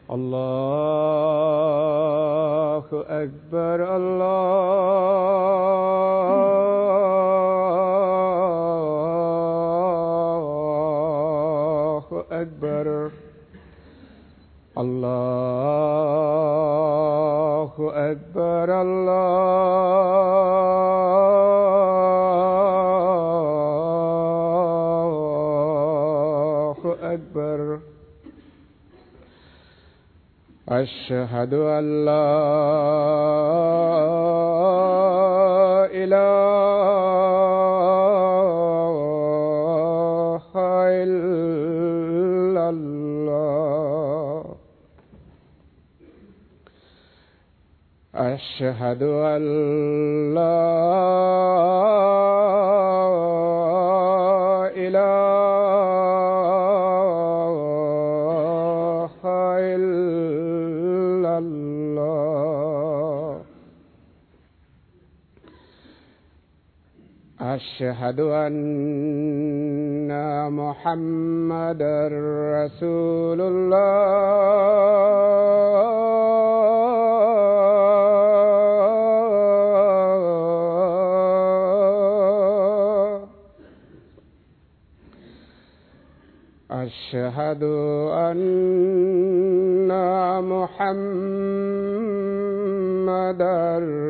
الله أكبر الله أكبر الله أكبر الله أكبر أشهد أن لا إله إلا الله أشهد أن لا إله إلا الله أشهد أن محمدا رسول الله أشهد أن محمدا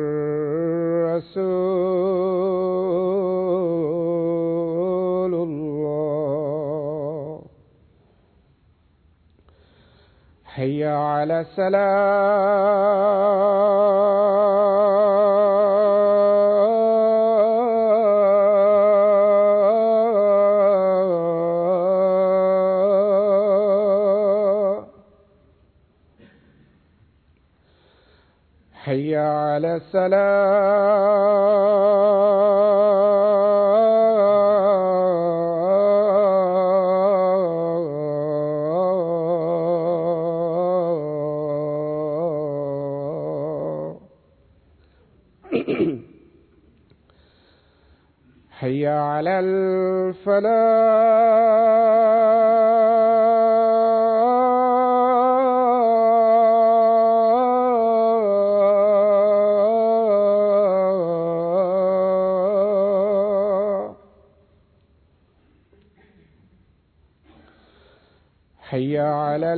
رسول الله حي على الصلاة حي على الصلاة حي على الفلاح حي على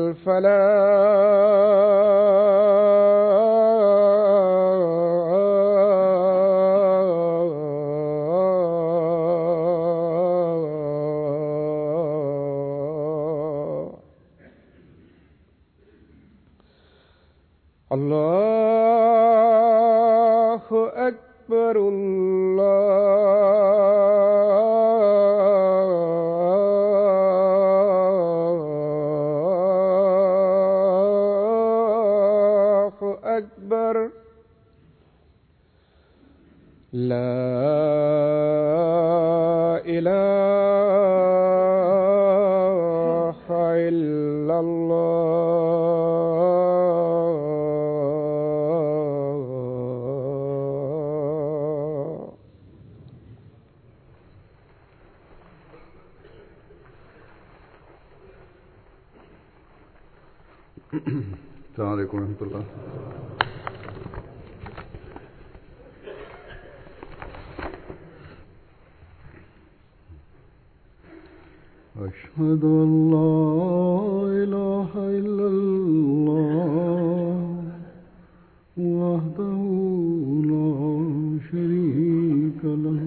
الفلاح الله أكبر الله أكبر لا إله إلا الله السلام عليكم ورحمة الله. أشهد أن لا إله إلا الله وحده لا شريك له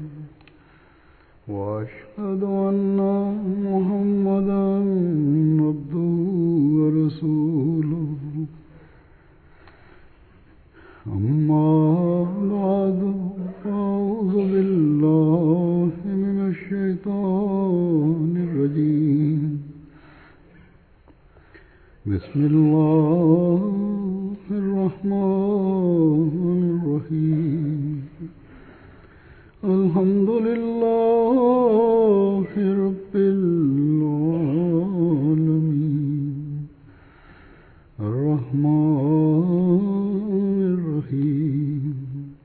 وأشهد أن محمدا عبده ورسوله أما بعد فأعوذ بالله من الشيطان الرجيم بسم الله الرحمن الرحيم الحمد لله رب العالمين الرحمن الرحيم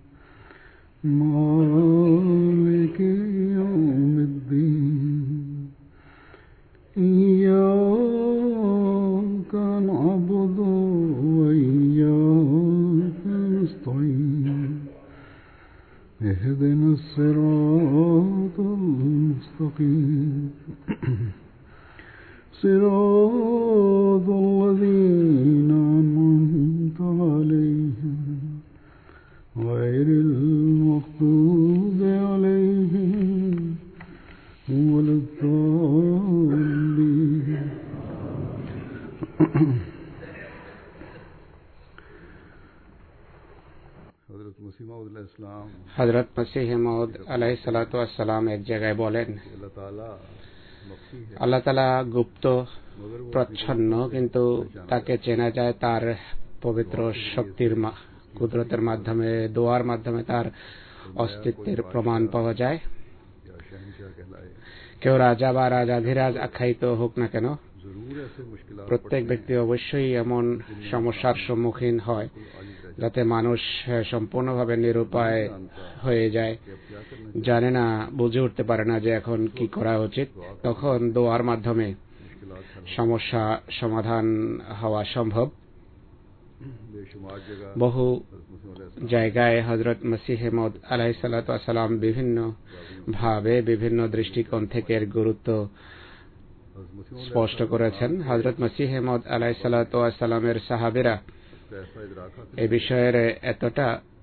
مالك يوم الدين إياك نعبد صراط الذين أنعمت عليهم غير المغضوب عليهم ولا الضالين. হযরত মসিহ মাউদ আলাইহিস সালাতু ওয়াস সালাম এক জায়গায় বলেন, আল্লাহ তাআলা গুপ্ত প্রচ্ছন্ন, কিন্তু তাকে চেনা যায় তার পবিত্র শক্তির কুদরতের মাধ্যমে, দোয়ার মাধ্যমে তার অস্তিত্বের প্রমাণ পাওয়া যায়। কেউ রাজা বা রাজাধিরাজ আখ্যায়িত হোক না কেন, প্রত্যেক ব্যক্তি অবশ্যই এমন সমস্যার সম্মুখীন হয় যাতে মানুষ সম্পূর্ণভাবে নিরুপায় হয়ে যায়, জানে না, বুঝে উঠতে পারে না যে এখন কি করা উচিত। তখন দোয়ার মাধ্যমে সমস্যা সমাধান হওয়া সম্ভব। বহু জায়গায় হযরত মসিহ মাউদ আলাইহিস সালাতু ওয়াস সালাম বিভিন্ন ভাবে, বিভিন্ন দৃষ্টিকোণ থেকে এর গুরুত্ব স্পষ্ট করেছেন। হযরত মসিহ মাউদ আলাইহিস সালাতু ওয়াস সালামের সাহাবীরা এই বিষয়ের এতটা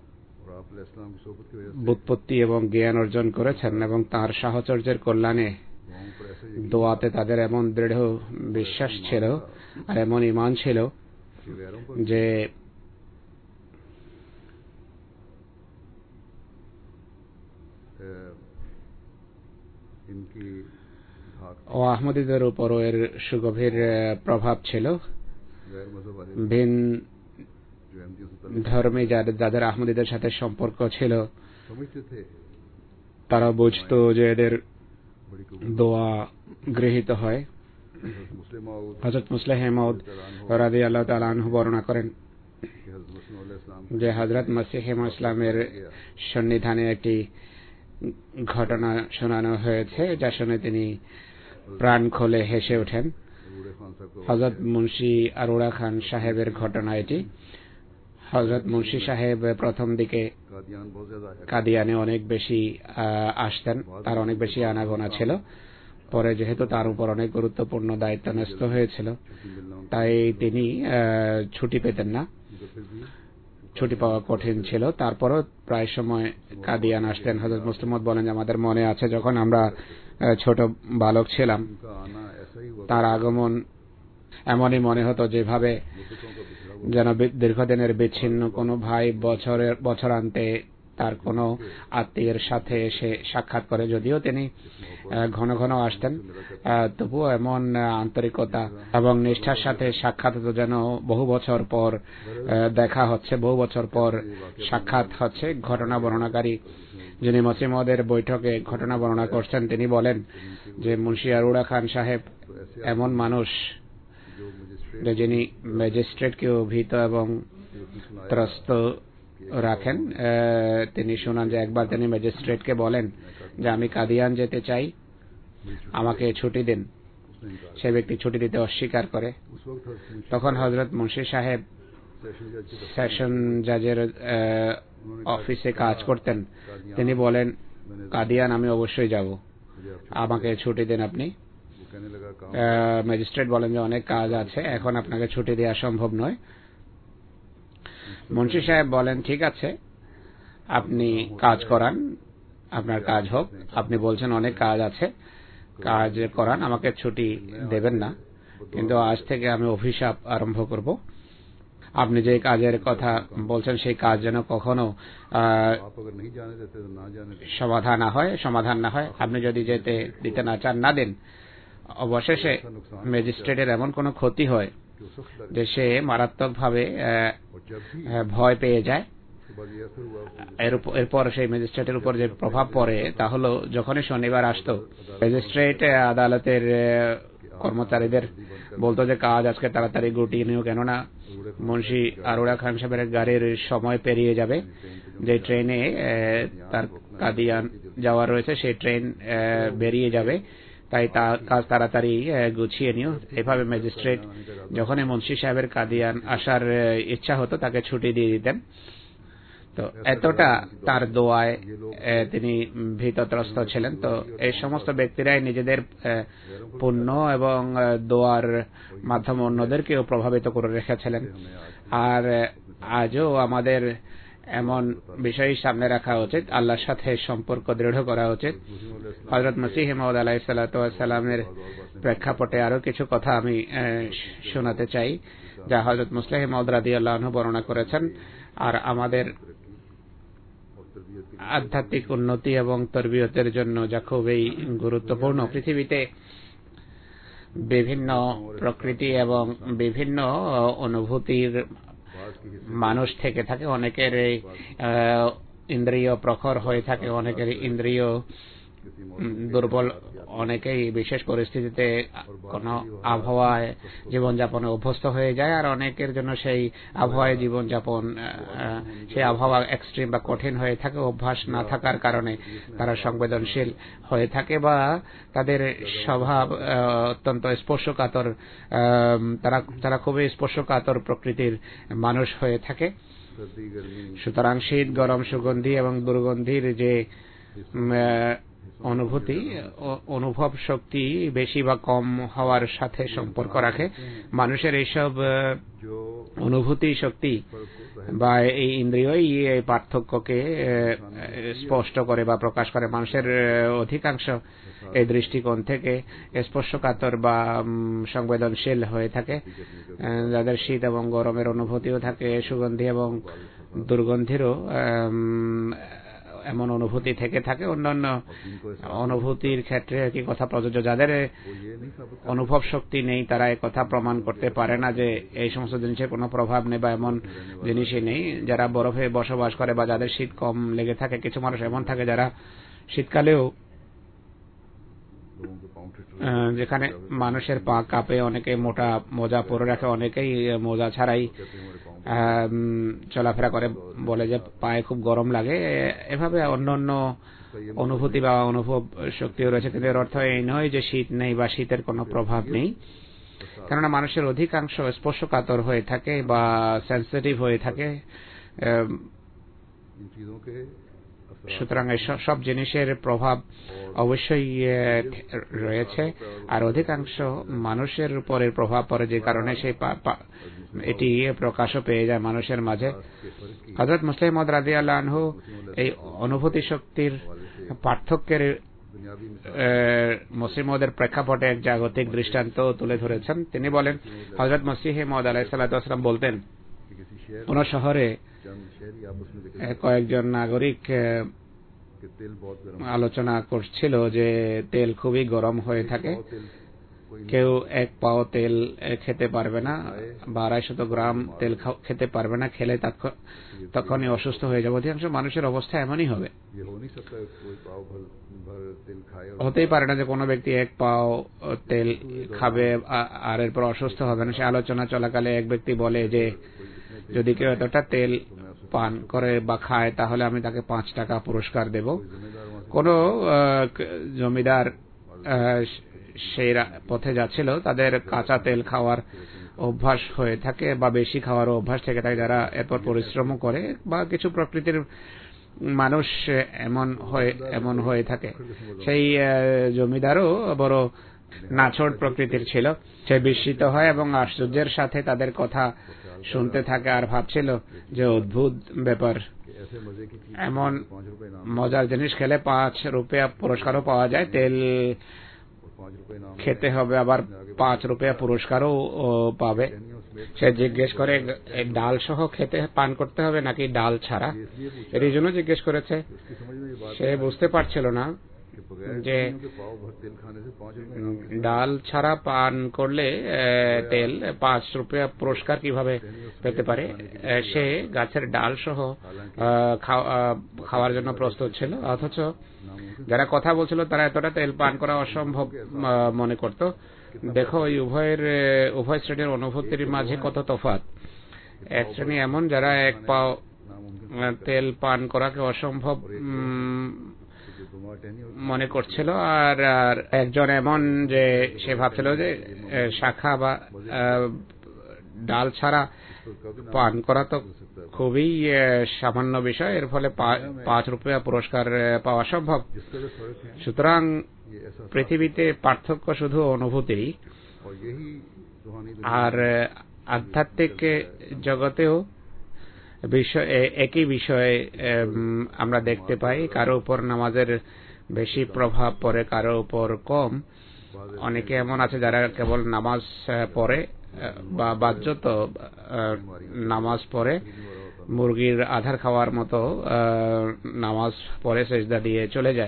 বুৎপত্তি এবং জ্ঞান অর্জন করেছেন এবং তার সাহচর্যের কল্যাণে দোয়াতে তাদের এমন দৃঢ় বিশ্বাস ছিল আর এমন ঈমান ছিল যে ও আহমদীদের উপরও এর সুগভীর প্রভাব ছিল। ভিন ধর্মী যাদের আহমদীদের সাথে সম্পর্ক ছিল, তারা বুঝতো যে এদের দোয়া গৃহীত হয়। হযরত মুসলিহ মাউদ রাদিয়াল্লাহু তাআলা আনহু বর্ণনা করেন যে হযরত মসিহ মাউদ ইসলামের সন্নিধানে একটি ঘটনা শোনানো হয়েছে, যা শুনে তিনি প্রাণ খুলে হেসে ওঠেন। হযরত মুন্সি আরোরা খান সাহেবের ঘটনা এটি। হযরত মুন্সি সাহেব প্রথম দিকে কাদিয়ানে অনেক বেশি আসতেন, তার অনেক বেশি আনাগোনা ছিল। পরে যেহেতু তার উপর অনেক গুরুত্বপূর্ণ দায়িত্ব ন্যস্ত হয়েছিল, তাই তিনি ছুটি পেতেন না, ছুটি পাওয়া কঠিন ছিল। তারপরও প্রায় সময় কাদিয়ান আসতেন। হযরত মুসলিম মাউদ বলেন যে আমাদের মনে আছে যখন আমরা ছোট বালক ছিলাম, তার আগমন এমনই মনে হতো যেভাবে যেন দীর্ঘদিনের বিচ্ছিন্ন কোনো ভাই বছরান্তে তার কোনো আত্মীয়ের সাথে এসে সাক্ষাৎ করে। যদিও তিনি ঘন ঘন আসতেন, তবুও এমন আন্তরিকতা এবং নিষ্ঠার সাথে সাক্ষাৎ হতো যেন বহু বছর পর দেখা হচ্ছে, বহু বছর পর সাক্ষাৎ হচ্ছে। ঘটনা বর্ণনাকারী যিনি মসিহ মাউদের বৈঠকে ঘটনা বর্ণনা করছেন, তিনি বলেন যে মুন্সি আরোরা খান সাহেব এমন মানুষ যিনি ম্যাজিস্ট্রেটকেও ভীত এবং ত্রস্ত রাখেন। তিনি শোনান যে একবার তিনি ম্যাজিস্ট্রেটকে বলেন যে আমি কাদিয়ান যেতে চাই, আমাকে ছুটি দিন। সে ব্যক্তি ছুটি দিতে অস্বীকার করে। তখন হযরত মুন্সি সাহেব সেশন জাজের অফিসে কাজ করতেন। তিনি বলেন, কাদিয়ান আমি অবশ্যই যাব, আমাকে ছুটি দিন আপনি। ম্যাজিস্ট্রেট বলেন যে অনেক কাজ আছে, এখন আপনাকে ছুটি দেওয়া সম্ভব নয়। মুন্সি সাহেব বলেন, ঠিক আছে, আপনি কাজ করান, আপনার কাজ হোক। আপনি বলছেন অনেক কাজ আছে, কাজ করান, আমাকে ছুটি দেবেন না, কিন্তু আজ থেকে আমি অভিশাপ আরম্ভ করব। আপনি যে কাজের কথা বলছেন সেই কাজ যেন কখনো সমাধান না হয়। আপনি যদি যেতে দিতে না চান, না দেন। অবশেষে ম্যাজিস্ট্রেটের এমন কোনো ক্ষতি হয় যে সে মারাত্মকভাবে ভয় পেয়ে যায়। এরপর সেই ম্যাজিস্ট্রেটের উপর যে প্রভাব পড়ে তা হলো, যখনই শনিবার আসতো, ম্যাজিস্ট্রেট আদালতের কর্মচারীদের বলতো যে কাজ আজকে তাড়াতাড়ি গুটিয়ে নিও, কেননা মুন্সি আরোরা খান সাহেবের গাড়ির সময় পেরিয়ে যাবে। যে ট্রেনে তার কাদিয়ান যাওয়ার রয়েছে সেই ট্রেন বেরিয়ে যাবে, তাই কাজ তাড়াতাড়ি গুছিয়ে নিও। এভাবে ম্যাজিস্ট্রেট যখনই মুন্সি সাহেবের কাদিয়ান আসার ইচ্ছা হতো তাকে ছুটি দিয়ে দিতেন। তো এতটা তার দোয়ায় তিনি ভীতত্রস্ত ছিলেন। তো এই সমস্ত ব্যক্তিরাই নিজেদের পুণ্য এবং দোয়ার মাধ্যমে অন্যদেরকেও প্রভাবিত করে রেখেছিলেন। আর আজও আমাদের এমন বিষয় সামনে রাখা উচিত, আল্লাহর সাথে সম্পর্ক দৃঢ় করা উচিত। হযরত মসিহ মাউদ আলাইহিস সালাতু ওয়াস সালামের প্রেক্ষাপটে আরো কিছু কথা আমি শোনাতে চাই, যা হযরত মুসলিহ মাউদ রাদিয়াল্লাহু আনহু বর্ণনা করেছেন। আর আমাদের আধ্যাত্মিক উন্নতি এবং তরবিয়তের জন্য যা খুবই গুরুত্বপূর্ণ। পৃথিবীতে বিভিন্ন প্রকৃতি এবং বিভিন্ন অনুভূতির মানুষ থেকে থাকে। অনেকের ইন্দ্রিয় প্রখর হয়ে থাকে, অনেকের ইন্দ্রিয় দুর্বল, অনেকেই বিশেষ পরিস্থিতিতে কোনো আবহাওয়ায় জীবনযাপনে অভ্যস্ত হয়ে যায়, আর অনেকের জন্য সেই আবহাওয়ায় জীবনযাপন, সেই আবহাওয়া এক্সট্রিম বা কঠিন হয়ে থাকে। অভ্যাস না থাকার কারণে তারা সংবেদনশীল হয়ে থাকে বা তাদের স্বভাব অত্যন্ত স্পর্শকাতর, তারা খুবই স্পর্শকাতর প্রকৃতির মানুষ হয়ে থাকে। সুতরাং শীত, গরম, সুগন্ধি এবং দুর্গন্ধির যে অনুভূতি, অনুভব শক্তি বেশি বা কম হওয়ার সাথে সম্পর্ক রাখে। মানুষের এইসব অনুভূতি শক্তি বা এই ইন্দ্রিয়ই এই পার্থক্যকে স্পষ্ট করে বা প্রকাশ করে। মানুষের অধিকাংশ এই দৃষ্টিকোণ থেকে স্পর্শকাতর বা সংবেদনশীল হয়ে থাকে, যাদের শীত এবং গরমের অনুভূতিও থাকে, সুগন্ধি এবং দুর্গন্ধিরও এমন অনুভূতি থেকে থাকে। অন্যান্য অনুভূতির ক্ষেত্রে একই কথা প্রযোজ্য। যাদের অনুভব শক্তি নেই তারা এই কথা প্রমাণ করতে পারে না যে এই সমস্ত জিনিসের কোনো প্রভাব নেই বা এমন জিনিসই নেই। যারা বরফে বসবাস করে বা যাদের শীত কম লেগে থাকে, কিছু মানুষ এমন থাকে যারা শীতকালেও, যেখানে মানুষের পা কাঁপে, অনেকে মোটা মোজা পরে রাখে, অনেকেই মোজা ছাড়াই চলাফেরা করে, বলে যে পায়ে খুব গরম লাগে। এভাবে অন্যান্য অনুভূতি বা অনুভব শক্তিও রয়েছে। কিন্তু এর অর্থ এই নয় যে শীত নেই বা শীতের কোনো প্রভাব নেই, কেননা মানুষের অধিকাংশ স্পর্শকাতর হয়ে থাকে বা সেন্সিটিভ হয়ে থাকে। সুতরাং সব জিনিসের প্রভাব অবশ্যই রয়েছে, আর অধিকাংশ মানুষের উপরে প্রভাব পড়ে, যে কারণে সেই এটি প্রকাশও পেয়ে যায় মানুষের মাঝে। হযরত মুসলিহ মাউদ রাদিয়াল্লাহু আনহু এই অনুভূতি শক্তির পার্থক্যের মুসলিহ মাউদের প্রেক্ষাপটে এক জাগতিক দৃষ্টান্ত তুলে ধরেছেন। তিনি বলেন, হযরত মসিহ মাউদ আলাইহিস সালাতু ওয়াস সালাম বলতেন, কোন শহরে কয়েকজন নাগরিক আলোচনা করছিল যে তেল খুবই গরম হয়ে থাকে, কেউ এক পাও তেল খেতে পারবে না বা 250 গ্রাম তেল খেতে পারবে না, খেলে তখনই অসুস্থ হয়ে যাবে। অধিকাংশ মানুষের অবস্থা এমনই হবে। হতেই পারে না যে কোনো ব্যক্তি এক পাও তেল খাবে আর এরপর অসুস্থ হবে না। সে আলোচনা চলাকালে এক ব্যক্তি বলে যে যদি কেউ এতটা তেল পান করে বা খায় তাহলে আমি তাকে 5 টাকা পুরস্কার দেব। কোন জমিদার সেই পথে যাচ্ছিল, তাদের কাঁচা তেল খাওয়ার অভ্যাস হয়ে থাকে বা বেশি খাওয়ার অভ্যাস থেকে থাকে, যারা এরপর পরিশ্রম করে বা কিছু প্রকৃতির মানুষ এমন হয়ে থাকে। সেই জমিদারও বড় নাছোড় প্রকৃতির ছিল। সে বিস্মিত হয় এবং আশ্চর্যের সাথে তাদের কথা শুনতে থাকে আর ভাবছিল যে অদ্ভুত ব্যাপার, এমন মজার জিনিস খেলে 5 রুপিয়া পুরস্কারও পাওয়া যায়, তেল খেতে হবে আবার 5 রুপিয়া পুরস্কারও পাবে। সে জিজ্ঞেস করে ডাল সহ খেতে পান করতে হবে নাকি ডাল ছাড়া। এর জন্য জিজ্ঞেস করেছে, সে বুঝতে পারছিল না যে ডাল ছাড়া পান করলে তেল 5 রুপিয়া পুরস্কার কিভাবে পেতে পারে। সে গাছের ডাল সহ খাওয়ার জন্য প্রস্তুত ছিল, অথচ যারা কথা বলছিল তারা এতটা তেল পান করা অসম্ভব মনে করত। দেখো এই উভয় শ্রেণীর অনুভূতির মাঝে কত তফাৎ। এক শ্রেণী এমন যারা এক পাও তেল পান করাকে অসম্ভব মনে করছিল, আর একজন এমন যে সে ভাবছিল যে শাখা বা ডাল ছাড়া পান করা তো খুবই সামান্য বিষয়, এর ফলে 5 রুপিয়া পুরস্কার পাওয়া সম্ভব। সুতরাং পৃথিবীতে পার্থক্য শুধু অনুভূতিরই, আর আধ্যাত্মিক জগতেও একই বিষয় আমরা দেখতে পাই। কারো উপর নামাজের বেশি প্রভাব পড়ে, কারো উপর কম। অনেকে এমন আছে যারা কেবল নামাজ পড়ে বা বাহ্যত নামাজ পড়ে, মুরগির আধার খাওয়ার মতো নামাজ পড়ে সেজদা দিয়ে চলে যায়।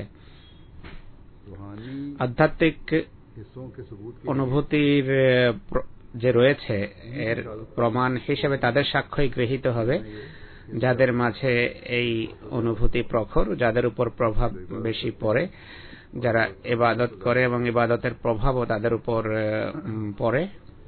আধ্যাত্মিক অনুভূতির যে রয়েছে এর প্রমাণ হিসেবে তাদের সাক্ষ্যই গৃহীত হবে যাদের মাঝে এই অনুভূতি প্রখর, যাদের উপর প্রভাব বেশি পড়ে, যারা ইবাদত করে এবং ইবাদতের প্রভাবও তাদের উপর পড়ে।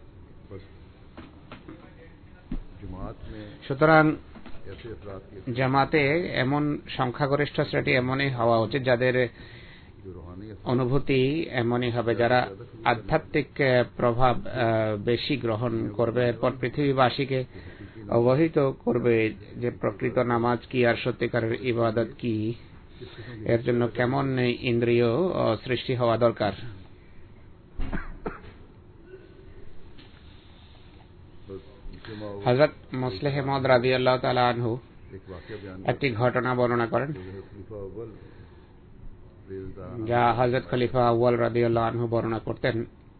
সুতরাং জামাতে এমন সংখ্যাগরিষ্ঠ শ্রেণী এমনই হওয়া উচিত যাদের অনুভূতি এমনই হবে, যারা আধ্যাত্মিক প্রভাব বেশি গ্রহণ করবে, এরপর পৃথিবীবাসীকে অবহিত করবে যে প্রকৃত নামাজ কি আর সত্যিকারের ইবাদত কি, এর জন্য কেমন ইন্দ্রিয় সৃষ্টি হওয়া দরকার। হযরত মুসলিহ মাউদ রাদিয়াল্লাহু তাআলা আনহু একটি ঘটনা বর্ণনা করেন যা হযরত খলিফা আউয়াল রাদিয়াল্লাহু আনহু বর্ণনা করতেন।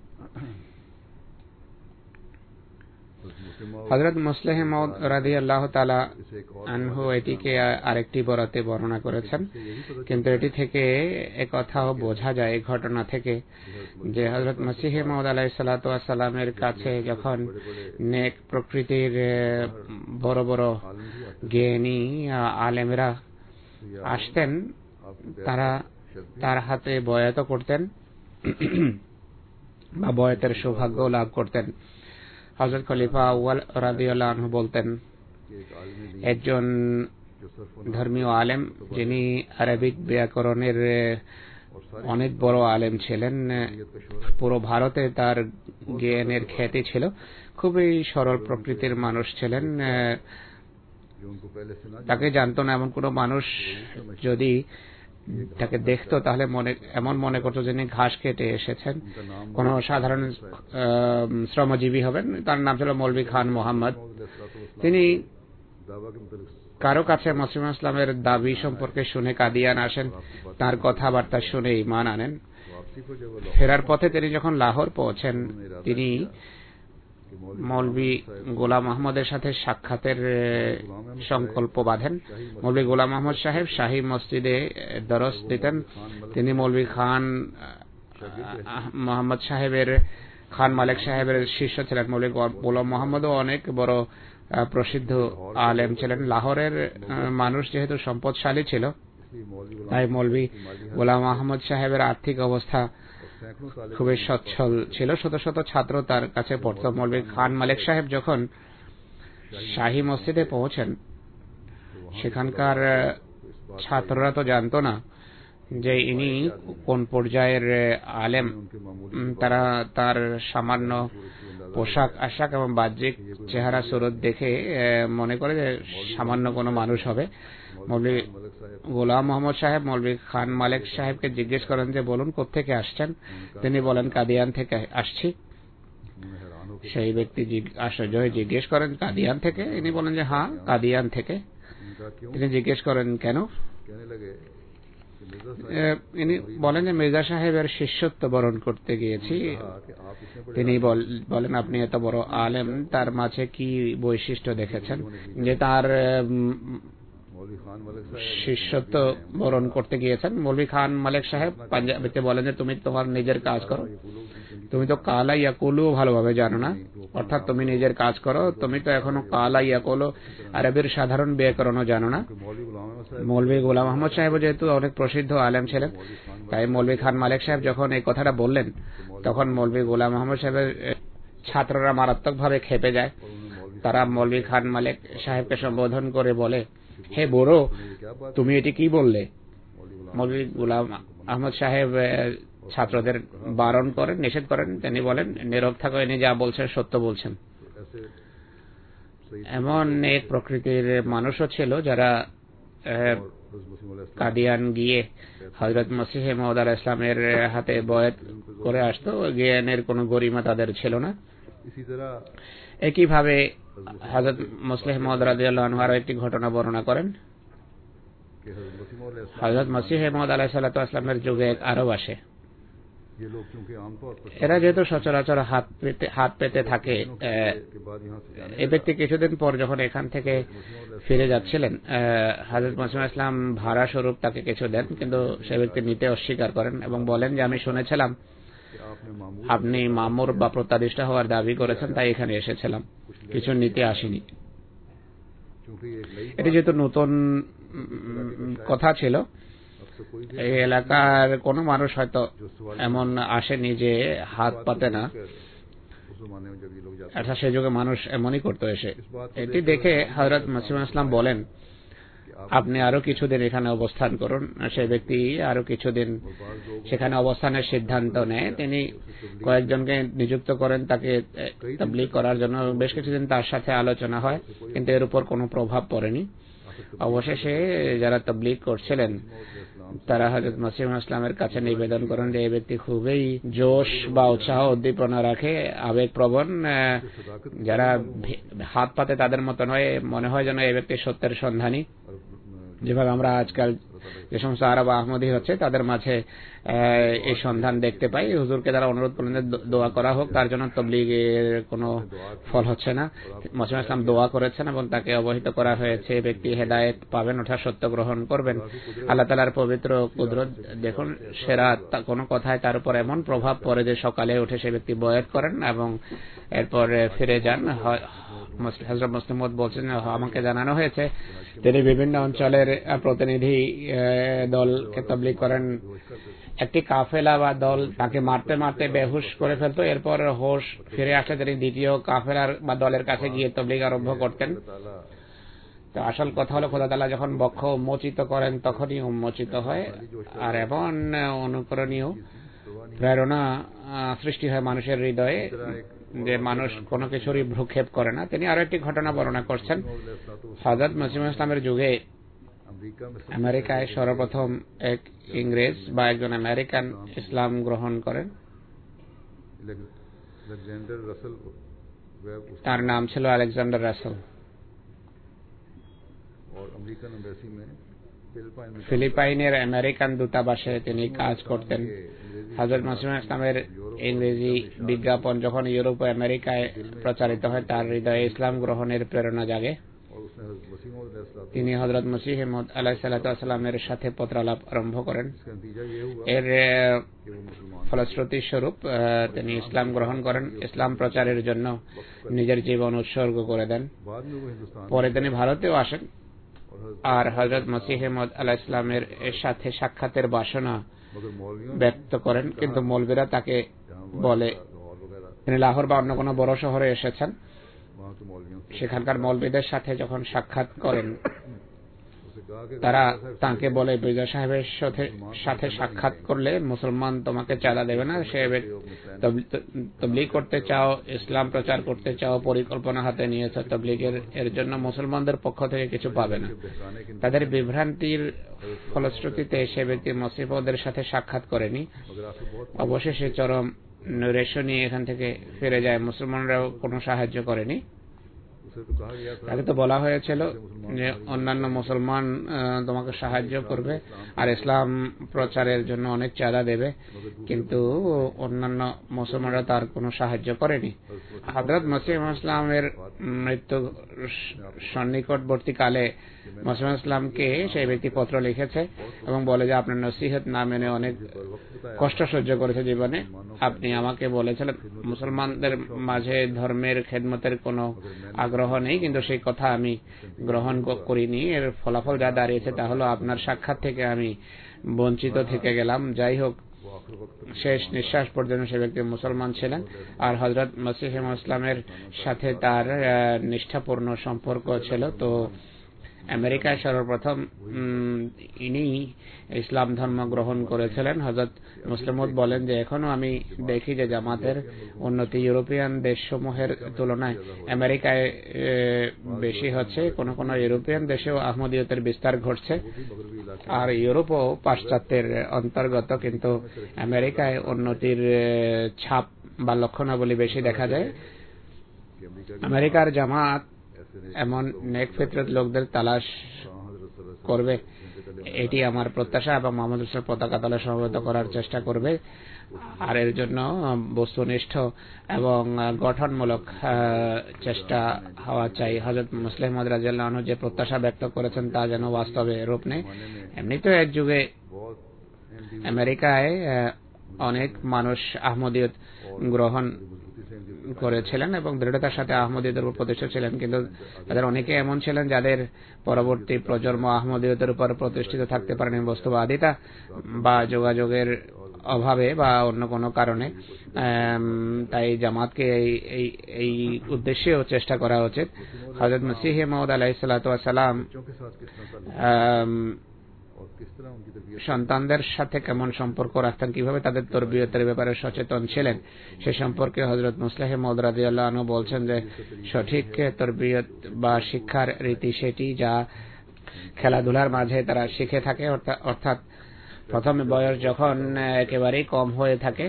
হযরত মুসলিহ মাউদ রাদিয়াল্লাহু তাআলা আনহু এটিকে আরেকটি বরাতে বর্ণনা করেছেন, কিন্তু এটি থেকে একথাও বোঝা যায় এই ঘটনা থেকে যে হযরত মসিহ মাউদ আলাইহিস সালাতু ওয়াস সালামের কাছে যখন নেক প্রকৃতির বড় বড় জ্ঞানী আলেমরা আসতেন, তারা তার হাতে বয়াত করতেন বা বয়াতের সৌভাগ্য লাভ করতেন। হযরত খলিফা আউয়াল রাদিয়াল্লাহু আনহু বলতেন, একজন ধর্মীয় আলেম যিনি আরবিক ব্যাকরণের অনেক বড় আলেম ছিলেন, পুরো ভারতে তার জ্ঞানের খ্যাতি ছিল, খুবই সরল প্রকৃতির মানুষ ছিলেন। তাকে জানতো না এমন কোনো মানুষ যদি তাকে দেখতো তাহলে এমন মনে করতো যিনি ঘাস কেটে এসেছেন, কোন সাধারণ শ্রমজীবী হবেন। তার নাম ছিল মৌলভী খান মোহাম্মদ। তিনি কারো কাছে মুসলিম ইসলামের দাবি সম্পর্কে শুনে কাদিয়ান আসেন, তার কথাবার্তা শুনে ঈমান আনেন। ফেরার পথে তিনি যখন লাহোর পৌঁছেন, তিনি মৌলভী গোলাম আহমদের সাথে সাক্ষাতের সংকল্প বাঁধেন। মৌলভী গোলাম আহমদ সাহেব শাহী মসজিদে দরস দিতেন। তিনি মৌলভী খান মোহাম্মদ সাহেবের, খান মালেক সাহেবের শিষ্য ছিলেন। মৌলভী গোলাম মোহাম্মদও অনেক বড় প্রসিদ্ধ আলেম ছিলেন। লাহোরের মানুষ যেহেতু সম্পদশালী ছিল, তাই মৌলভী গোলাম আহমদ সাহেবের আর্থিক অবস্থা খুবই সচ্ছল ছিল। শত শত ছাত্র তার কাছে পড়ত। মৌলভী খান মালেক সাহেব যখন শাহী মসজিদে পৌঁছেন, সেখানকার ছাত্ররা তো জানতো না যে ইনি কোন পর্যায়ের আলেম। তারা তার সামান্য পোশাক আশাক এবং বাহ্যিক চেহারা সুরত দেখে মনে করে যে সামান্য কোনো মানুষ হবে। মৌলভী গোলাম মোহাম্মদ সাহেব মৌলভী খান মালেক সাহেবকে জিজ্ঞেস করেন যে বলুন কোত্থেকে আসছেন। তিনি বলেন কাদিয়ান থেকে আসছি। সেই ব্যক্তি আশ্চর্য হয়ে জিজ্ঞেস করেন কাদিয়ান থেকে? ইনি বলেন যে হ্যাঁ, কাদিয়ান থেকে। তিনি জিজ্ঞেস করেন কেন? ইনি বলেন যে মির্জা সাহেবের শিষ্যত্ব বরণ করতে গিয়েছি। তিনি বলেন আপনি এত বড় আলেম, তার মাঝে কি বৈশিষ্ট্য দেখেছেন যে তার শিষ্যত্ব বরণ করতে গিয়েছেন? মৌলভী খান মালেক সাহেব পাঞ্জাবিতে বলেন যে তুমি তোমার নিজের কাজ করো, তুমি তো কালা ইয়াকুলু ভালোভাবে জানো না, অর্থাৎ তুমি নিজের কাজ করো, তুমি তো এখনো কালা ইয়াকুলু আরবের সাধারণ ব্যাকরণও জানো না। মৌলভী গোলাম আহমদ সাহেব যেহেতু অনেক প্রসিদ্ধ আলেম ছিলেন, তাই মৌলভী খান মালেক সাহেব যখন এই কথাটা বললেন, তখন মৌলভী গোলাম আহমদ সাহেবের ছাত্ররা মারাত্মকভাবে খেপে যায়। তারা মৌলভী খান মালেক সাহেবকে সম্বোধন করে বলে, হে বড়, তুমি এটি কি বললে? মৌলভী গোলাম আহমদ সাহেব ছাত্রদের বারণ করেন, নিষেধ করেন। তিনি বলেন নীরব থাকো, ইনি যা বলছেন সত্য বলছেন। এমন এক প্রকৃতির মানুষও ছিল যারা কাদিয়ান গিয়ে হযরত মসিহ মাউদ আলাইহিস সালামের হাতে বয়াত করে আসতো। জ্ঞানের কোনো গরিমা তাদের ছিল না। একইভাবে হযরত মসিহ মাউদ রাদিয়াল্লাহু আনহু আরো একটি ঘটনা বর্ণনা করেন। হযরত মসিহ মাউদ আলাইহিস সালামের যুগে এক আরব আসে। এরা যেহেতু সচরাচর হাত পেতে থাকে, এই ব্যক্তি কিছুদিন পর যখন এখান থেকে ফিরে যাচ্ছিলেন, হযরত মসিহ ইসলাম ভাড়া স্বরূপ তাকে কিছু দেন, কিন্তু সে ব্যক্তি নিতে অস্বীকার করেন এবং বলেন যে আমি শুনেছিলাম আপনি মামুর বা প্রত্যাদিষ্ট হওয়ার দাবি করেছেন, তাই এখানে এসেছিলাম, কিছু নিতে আসিনি। এটি যেহেতু নতুন কথা ছিল, এই এলাকার কোনো মানুষ হয়তো এমন আসেনি যে হাত পাতে না, আচ্ছা সেই যুগে মানুষ এমনই করতো এসে। এটি দেখে হযরত মসিহ ইসলাম বলেন আপনি আরো কিছুদিন এখানে অবস্থান করুন। সেই ব্যক্তি আরো কিছুদিন সেখানে অবস্থানের সিদ্ধান্ত নেয়। তিনি কয়েকজনকে নিযুক্ত করেন তাকে তাবলীগ করার জন্য। বেশ কিছুদিন তার সাথে আলোচনা হয়, কিন্তু এর উপর কোনো প্রভাব পড়েনি। অবশেষে যারা তাবলীগ করছিলেন তারা হযরত মসিহ ইসলামের কাছে নিবেদন করেন যে এই ব্যক্তি খুবই জোশ বা উৎসাহ উদ্দীপনা রাখে, আবেগপ্রবণ, যারা হাত পাতে তাদের মতো নয়, মনে হয় যেন এই ব্যক্তি সত্যের সন্ধানী। যেভাবে আমরা আজকাল যে সমস্ত আরব আহমদী হচ্ছে তাদের মাঝে এই সন্ধান দেখতে পাই। হুজুরকে তারা অনুরোধ করলেন যে দোয়া করা হোক, তার জন্য তাবলীগের কোনো ফল হচ্ছে না। মসিহ ইসলাম দোয়া করেছেন এবং তাকে অবহিত করা হয়েছে ব্যক্তি হেদায়েত পাবেন, ওঠা সত্য গ্রহণ করবেন। আল্লাহ তাআলার পবিত্র কুদরত দেখুন, সেরা কোনো কথায় তার উপর এমন প্রভাব পড়ে যে সকালে উঠে সে ব্যক্তি বয়াত করেন এবং এরপর ফিরে যান। হযরত মুসলিম মাউদ বলছেন আমাকে জানানো হয়েছে তিনি বিভিন্ন অঞ্চলের প্রতিনিধি দলকে তাবলীগ করেন। একটি কাফেলা বা দল তাকে মারতে মারতে বেহুশ করে ফেলতো, এরপর হোশ ফিরে আসলে তিনি দ্বিতীয় কাফেলার বা দলের কাছে গিয়ে তাবলীগ আরম্ভ করতেন। তো আসল কথা হলো খোদা তাআলা যখন বক্ষ উন্মোচিত করেন তখনই উন্মোচিত হয়, আর এমন অনুকরণীয় প্রেরণা সৃষ্টি হয় মানুষের হৃদয়ে যে মানুষ কোনো কিছুরই ভ্রুক্ষেপ করে না। তিনি আরো একটি ঘটনা বর্ণনা করছেন। হযরত মসিহ ইসলামের যুগে আমেরিকায় সর্বপ্রথম এক ইংরেজ বা একজন আমেরিকান ইসলাম গ্রহণ করেন। তার নাম ছিল আলেকজান্ডার রাসেল। ফিলিপাইনের আমেরিকান দূতাবাসে তিনি কাজ করতেন। হযরত মসিহ ইসলামের ইংরেজি বিজ্ঞাপন যখন ইউরোপ ও আমেরিকায় প্রচারিত হয় তার হৃদয়ে ইসলাম গ্রহণের প্রেরণা জাগে। তিনি হযরত মসিহ মাউদ আলাইহিস সালামের সাথে পত্রালাপ আরম্ভ করেন। এর ফলশ্রুতি স্বরূপ তিনি ইসলাম গ্রহণ করেন, ইসলাম প্রচারের জন্য নিজের জীবন উৎসর্গ করে দেন। পরে তিনি ভারতেও আসেন আর হযরত মসিহ মাউদ আলাইহিস সালামের সাথে সাক্ষাতের বাসনা ব্যক্ত করেন, কিন্তু মৌলবীরা তাকে বলে তিনি লাহোর বা অন্য কোনো বড় শহরে এসেছেন। সেখানকার মৌলবীদের সাথে যখন সাক্ষাৎ করেন তারা তাকে বলে মির্জা সাহেবের সাথে সাক্ষাৎ করলে মুসলমান তোমাকে চাঁদা দেবে না, সে তাবলীগ করতে চাও, ইসলাম প্রচার করতে চাও, পরিকল্পনা হাতে নিয়েছে তাবলীগের, এর জন্য মুসলমানদের পক্ষ থেকে কিছু পাবে না। তাদের বিভ্রান্তির ফলশ্রুতিতে সে ব্যক্তি মসিহ মাউদের সাথে সাক্ষাৎ করেনি। অবশেষে চরম নৈরাশ্য নিয়ে এখান থেকে ফিরে যায়। মুসলমানরাও কোনো সাহায্য করেনি। তাকে তো বলা হয়েছিল যে অন্যান্য মুসলমান তোমাকে সাহায্য করবে আর ইসলাম প্রচারের জন্য অনেক চাঁদা দেবে, কিন্তু অন্যান্য মুসলমানরা তার কোনো সাহায্য করেনি। হযরত মসিহ ইসলামের মৃত্যু সন্নিকটবর্তীকালে মসিহ ইসলামকে সেই ব্যক্তি পত্র লিখেছে এবং বলে যে আপনার নসিহত না মেনে অনেক কষ্ট সহ্য করেছে জীবনে। আপনি আমাকে বলেছিলেন মুসলমানদের মাঝে ধর্মের খেদমতের কোনো আগ্রহ নেই, কিন্তু সেই কথা আমি গ্রহণ করিনি। এর ফলাফল যা দাঁড়িয়েছে তা হলো আপনার সাক্ষাৎ থেকে আমি বঞ্চিত থেকে গেলাম। যাই হোক, শেষ নিঃশ্বাস পর্যন্ত সে ব্যক্তি মুসলমান ছিলেন আর হযরত মসিহ ইসলামের সাথে তার নিষ্ঠাপূর্ণ সম্পর্ক ছিল। তো আমেরিকায় সর্বপ্রথম ইনি ইসলাম ধর্ম গ্রহণ করেছিলেন। হযরত মুসলিম মাউদ বলেন যে এখনো আমি দেখি যে জামাতের উন্নতি ইউরোপিয়ান দেশসমূহের তুলনায় আমেরিকায় বেশি হচ্ছে। কোনো কোনো ইউরোপিয়ান দেশেও আহমদিয়তের বিস্তার ঘটছে, আর ইউরোপও পাশ্চাত্যের অন্তর্গত, কিন্তু আমেরিকায় উন্নতির ছাপ বা লক্ষণাবলী বেশি দেখা যায়। আমেরিকার জামাত এমন নেক ফিতরত লোকদের তালাশ করবে, এটি আমার প্রত্যাশা, এবং মোহাম্মদ রাসূলের পতাকা তলে সমবেত করার চেষ্টা করবে। আর এর জন্য বস্তুনিষ্ঠ এবং গঠনমূলক চেষ্টা হওয়া চাই। হযরত মুসলিম মাউদ রাদিয়াল্লাহু আনহু যে প্রত্যাশা ব্যক্ত করেছেন তা যেন বাস্তবে রূপ নেয়। এমনিতেও এক যুগে আমেরিকায় অনেক মানুষ আহমদিয়ত গ্রহণ করেছিলেন এবং দৃঢ়তার সাথে আহমদিয়তের উপর প্রতিষ্ঠিত ছিলেন, কিন্তু তাদের অনেকে এমন ছিলেন যাদের পরবর্তী প্রজন্ম আহমদিয়তের উপর প্রতিষ্ঠিত থাকতে পারেনি বস্তুবাদিতা বা যোগাযোগের অভাবে বা অন্য কোনো কারণে। তাই জামাতকে এই উদ্দেশ্যেও চেষ্টা করা উচিত। হযরত মসিহ মাউদ আলাইহিস সালাতু ওয়াস সালাম সন্তানদের সাথে কেমন সম্পর্ক রাখতেন, কিভাবে তাদের তরবিয়তের ব্যাপারে সচেতন ছিলেন, সে সম্পর্কে হযরত মুসলিম মাউদ রাদিয়াল্লাহু আনহু বলছেন যে সঠিক তরবিয়ত বা শিক্ষার রীতি সেটি যা খেলাধুলার মাঝে তারা শিখে থাকে, অর্থাৎ প্রথম বয়স যখন একেবারেই কম হয়ে থাকে,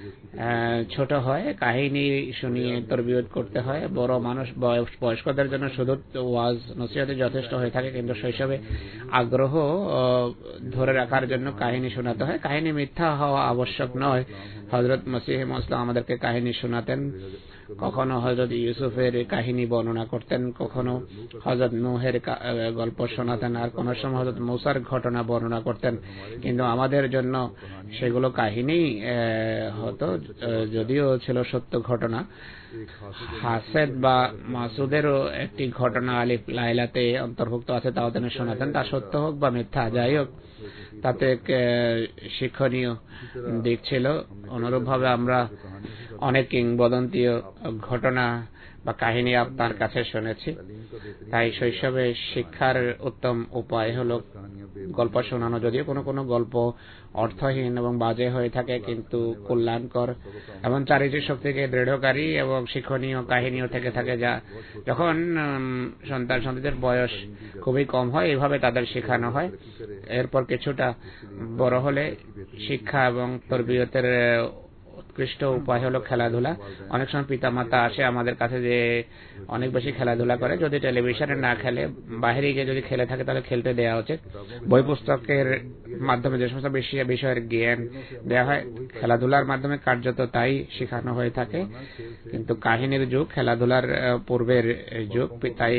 ছোট হয়, কাহিনী শুনিয়ে তরবিয়ত করতে হয়। বড় মানুষ বয়স্কদের জন্য শুধু ওয়াজ নসিহতে যথেষ্ট হয়ে থাকে, কিন্তু শৈশবে আগ্রহ ধরে রাখার জন্য কাহিনী শোনাতে হয়। কাহিনী মিথ্যা হওয়া আবশ্যক নয়। হযরত মসিহ মাউদ আমাদেরকে কাহিনী শোনাতেন, কখনো হযরত ইউসুফের কাহিনী বর্ণনা করতেন, কখনো হযরত নূহের গল্প শোনাতেন, আর কোন সময় হযরত মূসার ঘটনা বর্ণনা করতেন, কিন্তু আমাদের জন্য সেগুলো কাহিনী হতো, যদিও ছিল সত্য ঘটনা। হাসেদ বা মাসুদেরও একটি ঘটনা আলিফ লাইলাতে অন্তর্ভুক্ত আছে, তাও তিনি শোনাতেন। তা সত্য হোক বা মিথ্যা, যাই হোক, তাতে শিক্ষণীয় দিক ছিল। অনুরূপভাবে আমরা অনেক কিংবদন্তি ঘটনা বা কাহিনী আপনার কাছে শুনেছি। তাই শৈশবে শিক্ষার উত্তম উপায় হলো গল্প শোনানো। যদিও কোনো কোনো গল্প অর্থহীন এবং বাজে হয়ে থাকে, কিন্তু কল্যাণকর এবং চারিত্রিক শক্তিকে দৃঢ়কারী এবং শিক্ষণীয় কাহিনীও থেকে থাকে, যা যখন সন্তানদের বয়স খুবই কম হয় এভাবে তাদের শেখানো হয়। এরপর কিছুটা বড় হলে শিক্ষা এবং তরবিয়তের উৎকৃষ্ট উপায় হলো খেলাধুলা। অনেক সময় পিতামাতা আসে আমাদের কাছে যে অনেক বেশি খেলাধুলা করে, যদি টেলিভিশনে না খেলে, বাইরে গিয়ে যদি খেলে থাকে তাহলে খেলতে দেওয়া উচিত। বই পুস্তকের মাধ্যমে যে সমস্ত বিষয়ের জ্ঞান দেওয়া হয়, খেলাধুলার মাধ্যমে কার্যত তাই শেখানো হয়ে থাকে। কিন্তু কাহিনীর যুগ খেলাধুলার পূর্বের যুগ, তাই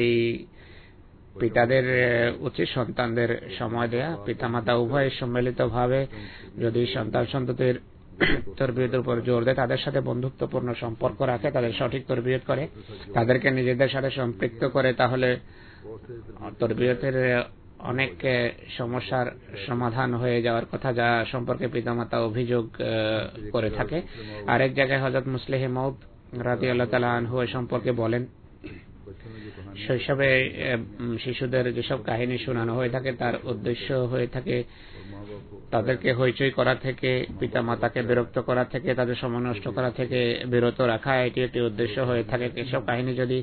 পিতাদের উচিত সন্তানদের সময় দেয়া। পিতামাতা উভয় সম্মিলিতভাবে যদি সন্তান সন্ততির তরবিয়তের উপর জোর দেয়, তাদের সাথে বন্ধুত্বপূর্ণ সম্পর্ক রাখে, তাদের সঠিক তরবিয়ত করে, তাদেরকে নিজেদের সাথে সম্পৃক্ত করে, তাহলে তরবিয়তের অনেক সমস্যার সমাধান হয়ে যাওয়ার কথা, যা সম্পর্কে পিতামাতা অভিযোগ করে থাকে। আরেক জায়গায় হযরত মুসলিম মাউদ রাদিয়াল্লাহু তাআলা আনহু সম্পর্কে বলেন, শৈশবে শিশুদের যেসব কাহিনী শোনানো হয়ে থাকে তার উদ্দেশ্য হয়ে থাকে তাদেরকে হইচই করা থেকে, পিতা মাতাকে বিরক্ত করা থেকে, তাদের সময় নষ্ট করা থেকে বিরত রাখা। এটি একটি উদ্দেশ্য হয়ে থাকে। এসব কাহিনী যদি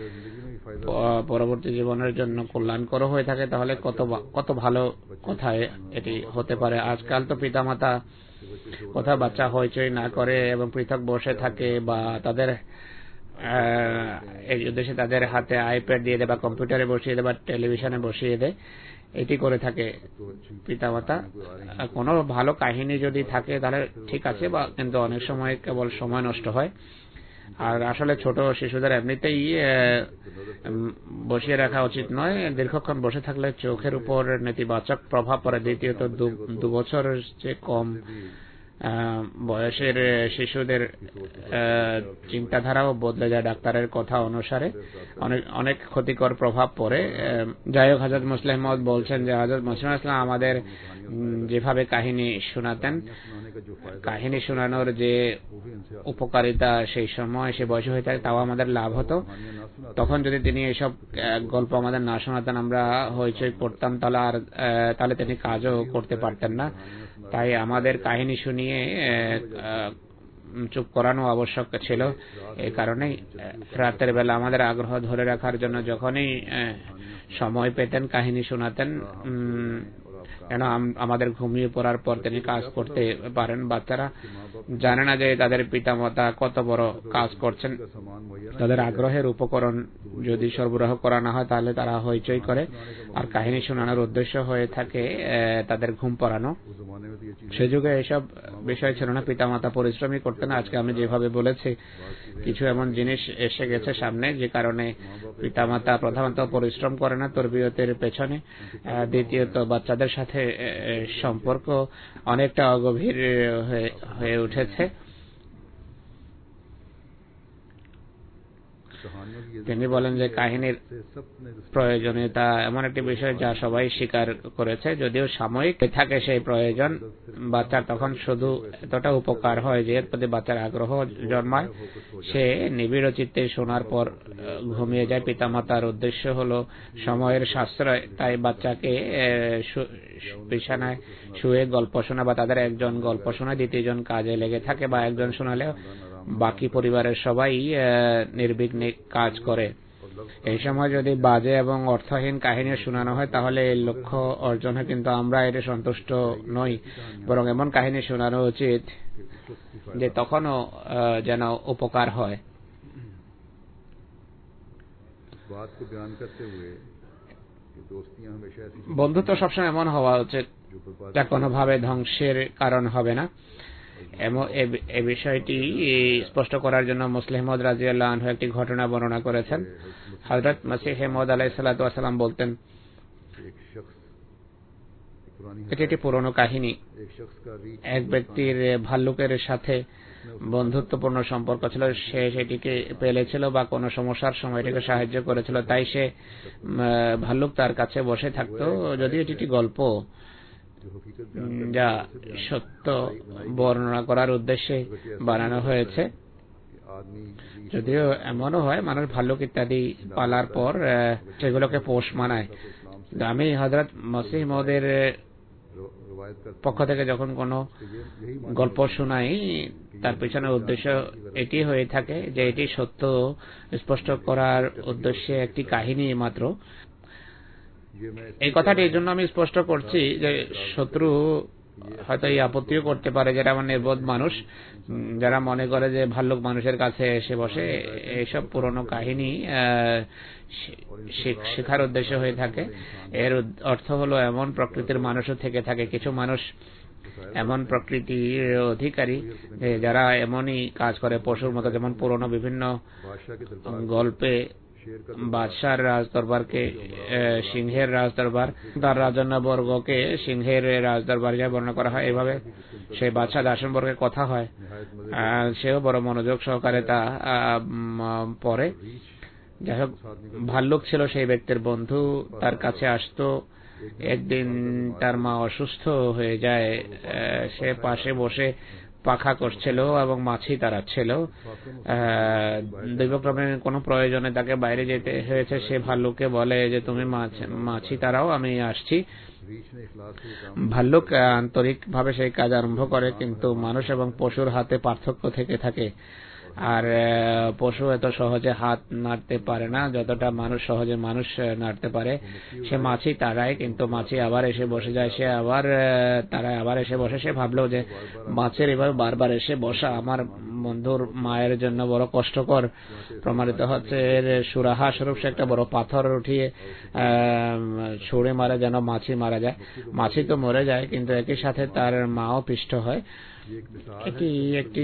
পরবর্তী জীবনের জন্য কল্যাণকর হয়ে থাকে তাহলে কত ভালো কথায় এটি হতে পারে। আজকাল তো পিতা মাতা কোথাও বাচ্চা হইচই না করে এবং পৃথক বসে থাকে, বা তাদের এই উদ্দেশ্যে তাদের হাতে আইপ্যাড দিয়ে দেয় বা কম্পিউটারে বসিয়ে দেয় বা টেলিভিশনে বসিয়ে দেয়, এটি করে থাকে পিতামাতা। কোনো ভালো কাহিনী যদি থাকে তাহলে ঠিক আছে, বা কিন্তু অনেক সময় কেবল সময় নষ্ট হয়। আর আসলে ছোট শিশুদের এমনিতেই বসিয়ে রাখা উচিত নয়। দীর্ঘক্ষণ বসে থাকলে চোখের উপর নেতিবাচক প্রভাব পড়ে। দ্বিতীয়ত 2 বছরের চেয়ে কম বয়সের শিশুদের চিন্তাধারাও বদলে যায় ডাক্তারের কথা অনুসারে, অনেক ক্ষতিকর প্রভাব পড়ে। যাই হোক, হযরত মুসলিম মাউদ বলছেন যে হযরত মুসলিম ইসলাম আমাদের যেভাবে কাহিনী শোনাতেন, কাহিনী শোনানোর যে উপকারিতা সেই সময় সে বয়সে হয়ে থাকে তাও আমাদের লাভ হতো। তখন যদি তিনি এইসব গল্প আমাদের না শোনাতেন, আমরা হইচই করতাম, তাহলে তিনি কাজও করতে পারতেন না। তাই আমাদের কাহিনী শুনিয়ে চুপ করানো আবশ্যক ছিল। এই কারণেই রাতের বেলা আমাদের আগ্রহ ধরে রাখার জন্য যখনই সময় পেতেন কাহিনী শোনাতেন, কেন আমাদের ঘুমিয়ে পড়ার পর তিনি কাজ করতে পারেন। বাচ্চারা জানে না যে তাদের পিতামাতা কত বড় কাজ করছেন। তাদের আগ্রহের উপকরণ যদি সরবরাহ করা না হয় তাহলে তারা হইচই করে, আর কাহিনী শোনানোর উদ্দেশ্য হয়ে থাকে তাদের ঘুম পাড়ানো। সে যুগে এসব বিষয় ছিল না, পিতামাতা পরিশ্রমী করতেন। আজকে আমি যেভাবে বলেছি, কিছু এমন জিনিস এসে গেছে সামনে যে কারণে পিতামাতা প্রথমত পরিশ্রম করে না তরবিয়তের পেছনে, দ্বিতীয়ত বাচ্চাদের সাথে সম্পর্ক অনেকটা অগভীর হয়ে উঠেছে। তিনি বলেন যে কাহিনীর প্রয়োজনীয়তা এমন একটি বিষয় যা সবাই স্বীকার করেছে, যদিও সাময়িক থাকে সেই প্রয়োজন। বাচ্চার তখন শুধু এতটা উপকার হয় যে এর প্রতি বাচ্চার আগ্রহ জন্মায়, সে নিবিড় চিত্তে শোনার পর ঘুমিয়ে যায়। পিতামাতার উদ্দেশ্য হলো সময়ের সাশ্রয়, তাই বাচ্চাকে বিছানায় শুয়ে গল্প শোনা বা তাদের একজন গল্প শোনা, দ্বিতীয়জন কাজে লেগে থাকে, বা একজন শোনালেও বাকি পরিবারের সবাই নির্বিঘ্নে কাজ করে। এই সময় যদি বাজে এবং অর্থহীন কাহিনী শোনানো হয় তাহলে এই লক্ষ্য অর্জন হয়, কিন্তু আমরা এতে সন্তুষ্ট নই। বরং এমন কাহিনী শোনানো উচিত যে তখনও যেন উপকার হয়। বন্ধুত্ব সবসময় এমন হওয়া উচিত যা কোনোভাবে ধ্বংসের কারণ হবে না। এ বিষয়টি স্পষ্ট করার জন্য মুসলিম মাউদ রাদিয়াল্লাহু আনহু একটি ঘটনা বর্ণনা করেছেন। হযরত মসিহ মাউদ আলাইহিস সালাতু ওয়াস সালাম বলতেন, এটি একটি পুরনো কাহিনী। এক ব্যক্তির ভাল্লুকের সাথে বন্ধুত্বপূর্ণ সম্পর্ক ছিল। সে সেটিকে পেলেছিল বা কোনো সমস্যার সময় এটিকে সাহায্য করেছিল, তাই সে ভাল্লুক তার কাছে বসে থাকতো। যদিও এটি একটি গল্প যা সত্য বর্ণনা করার উদ্দেশ্যে বানানো হয়েছে, যদিও এমনও হয় মানুষ ভাল্লুক ইত্যাদি পালার পর সেগুলোকে পোষ মানায়। আমি হযরত মসিহ মাউদের পক্ষ থেকে যখন কোনো গল্প শোনাই, তার পিছনে উদ্দেশ্য এটি হয়ে থাকে যে এটি সত্য স্পষ্ট করার উদ্দেশ্যে একটি কাহিনী মাত্র। এই কথাটি এই জন্য আমি স্পষ্ট করছি যে শত্রু হয়তো এই আপত্তিও করতে পারে, যারা আমার নির্বোধ মানুষ, যারা মনে করে যে ভাল্লুক মানুষের কাছে এসে বসে। এইসব পুরনো কাহিনী শেখার উদ্দেশ্য হয়ে থাকে। এর অর্থ হলো এমন প্রকৃতির মানুষও থেকে থাকে, কিছু মানুষ এমন প্রকৃতির অধিকারী যারা এমনই কাজ করে পশুর মতো। যেমন পুরনো বিভিন্ন গল্পে বাদশার রাজদরবারকে সিংহের রাজদরবার, তার রাজন্যবর্গকে সিংহের রাজদরবার যা বর্ণনা করা হয়, এভাবে সেই বাদশা দাসনবর্গের কথা হয়। সেও বড় মনোযোগ সহকারে তা পড়ে। যাই হোক, ভাল্লুক ছিল সেই ব্যক্তির বন্ধু, তার কাছে আসতো। একদিন তার মা অসুস্থ হয়ে যায়। সে পাশে বসে পাখা করছিল এবং মাছি তাড়াচ্ছিল। দৈবক্রমে কোনো প্রয়োজনে তাকে বাইরে যেতে হয়েছে। সে ভাল্লুককে বলে যে তুমি মাছি তাড়াও, আমি আসছি। ভাল্লুক আন্তরিকভাবে সেই কাজ আরম্ভ করে, কিন্তু মানুষ এবং পশুর হাতে পার্থক্য থেকে থাকে। আর পশু এত সহজে হাত নাড়তে পারে না যতটা মানুষ সহজে মানুষ নাড়তে পারে। সে মাছি তাড়ায়, কিন্তু মাছি আবার এসে বসে যায়। সে আবার তারায়, আবার এসে বসে। সে ভাবলো যে মাছের এভাবে বারবার এসে বসা আমার বন্ধুর মায়ের জন্য বড় কষ্টকর। প্রমাণিত হচ্ছে এর সুরাহা স্বরূপ সে একটা বড় পাথর উঠিয়ে ছুঁড়ে মারে যেন মাছি মারা যায়। মাছি তো মরে যায়, কিন্তু একই সাথে তার মাও পিষ্ট হয়। এটি একটি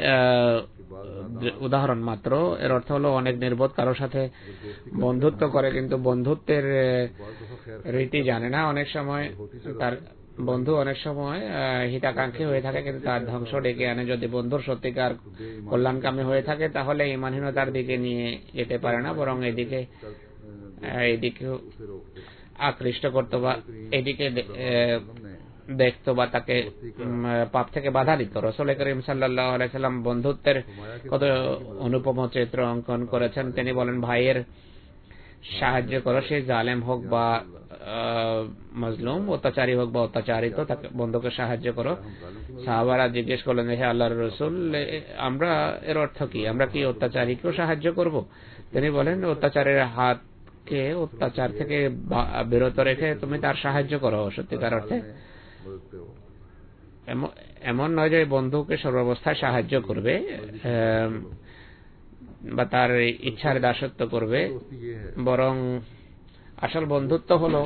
উদাহরণ মাত্র। এর অর্থ হলো অনেক নির্বোধ কারোর সাথে বন্ধুত্ব করে, কিন্তু বন্ধুত্বের রীতি জানে না। অনেক সময় তার বন্ধু অনেক সময় হিতাকাঙ্ক্ষী হয়ে থাকে, কিন্তু তার ধ্বংস ডেকে আনে। যদি বন্ধুর সত্যিকার কল্যাণকামী হয়ে থাকে তাহলে ঈমানহীনতার দিকে নিয়ে যেতে পারে না, বরং এদিকে আকৃষ্ট করতে বা এদিকে দেখতো বা তাকে পাপ থেকে বাধা দিত। রাসূল করিম সাল্লাল্লাহু আলাইহি সাল্লাম বন্ধুত্বের কত অনুপম চিত্র অঙ্কন করেছেন। তিনি বলেন, ভাইয়ের সাহায্য করো, সে জালেম হোক বা মজলুম, অত্যাচারী হোক বা অত্যাচারিত, তাকে বন্ধুকে সাহায্য করো। সাহাবারা জিজ্ঞেস করলেন, হে আল্লাহর রাসূল, আমরা এর অর্থ কি? আমরা কি অত্যাচারীকেও সাহায্য করব? তিনি বলেন, অত্যাচারের হাতকে অত্যাচার থেকে বিরত রেখে তুমি তার সাহায্য করো। সত্যিকার অর্থে এমন নয় যে বন্ধুকে সর্বাবস্থায় সাহায্য করবে বা তার ইচ্ছার দাসত্ব করবে, বরং আসল বন্ধুত্ব হলো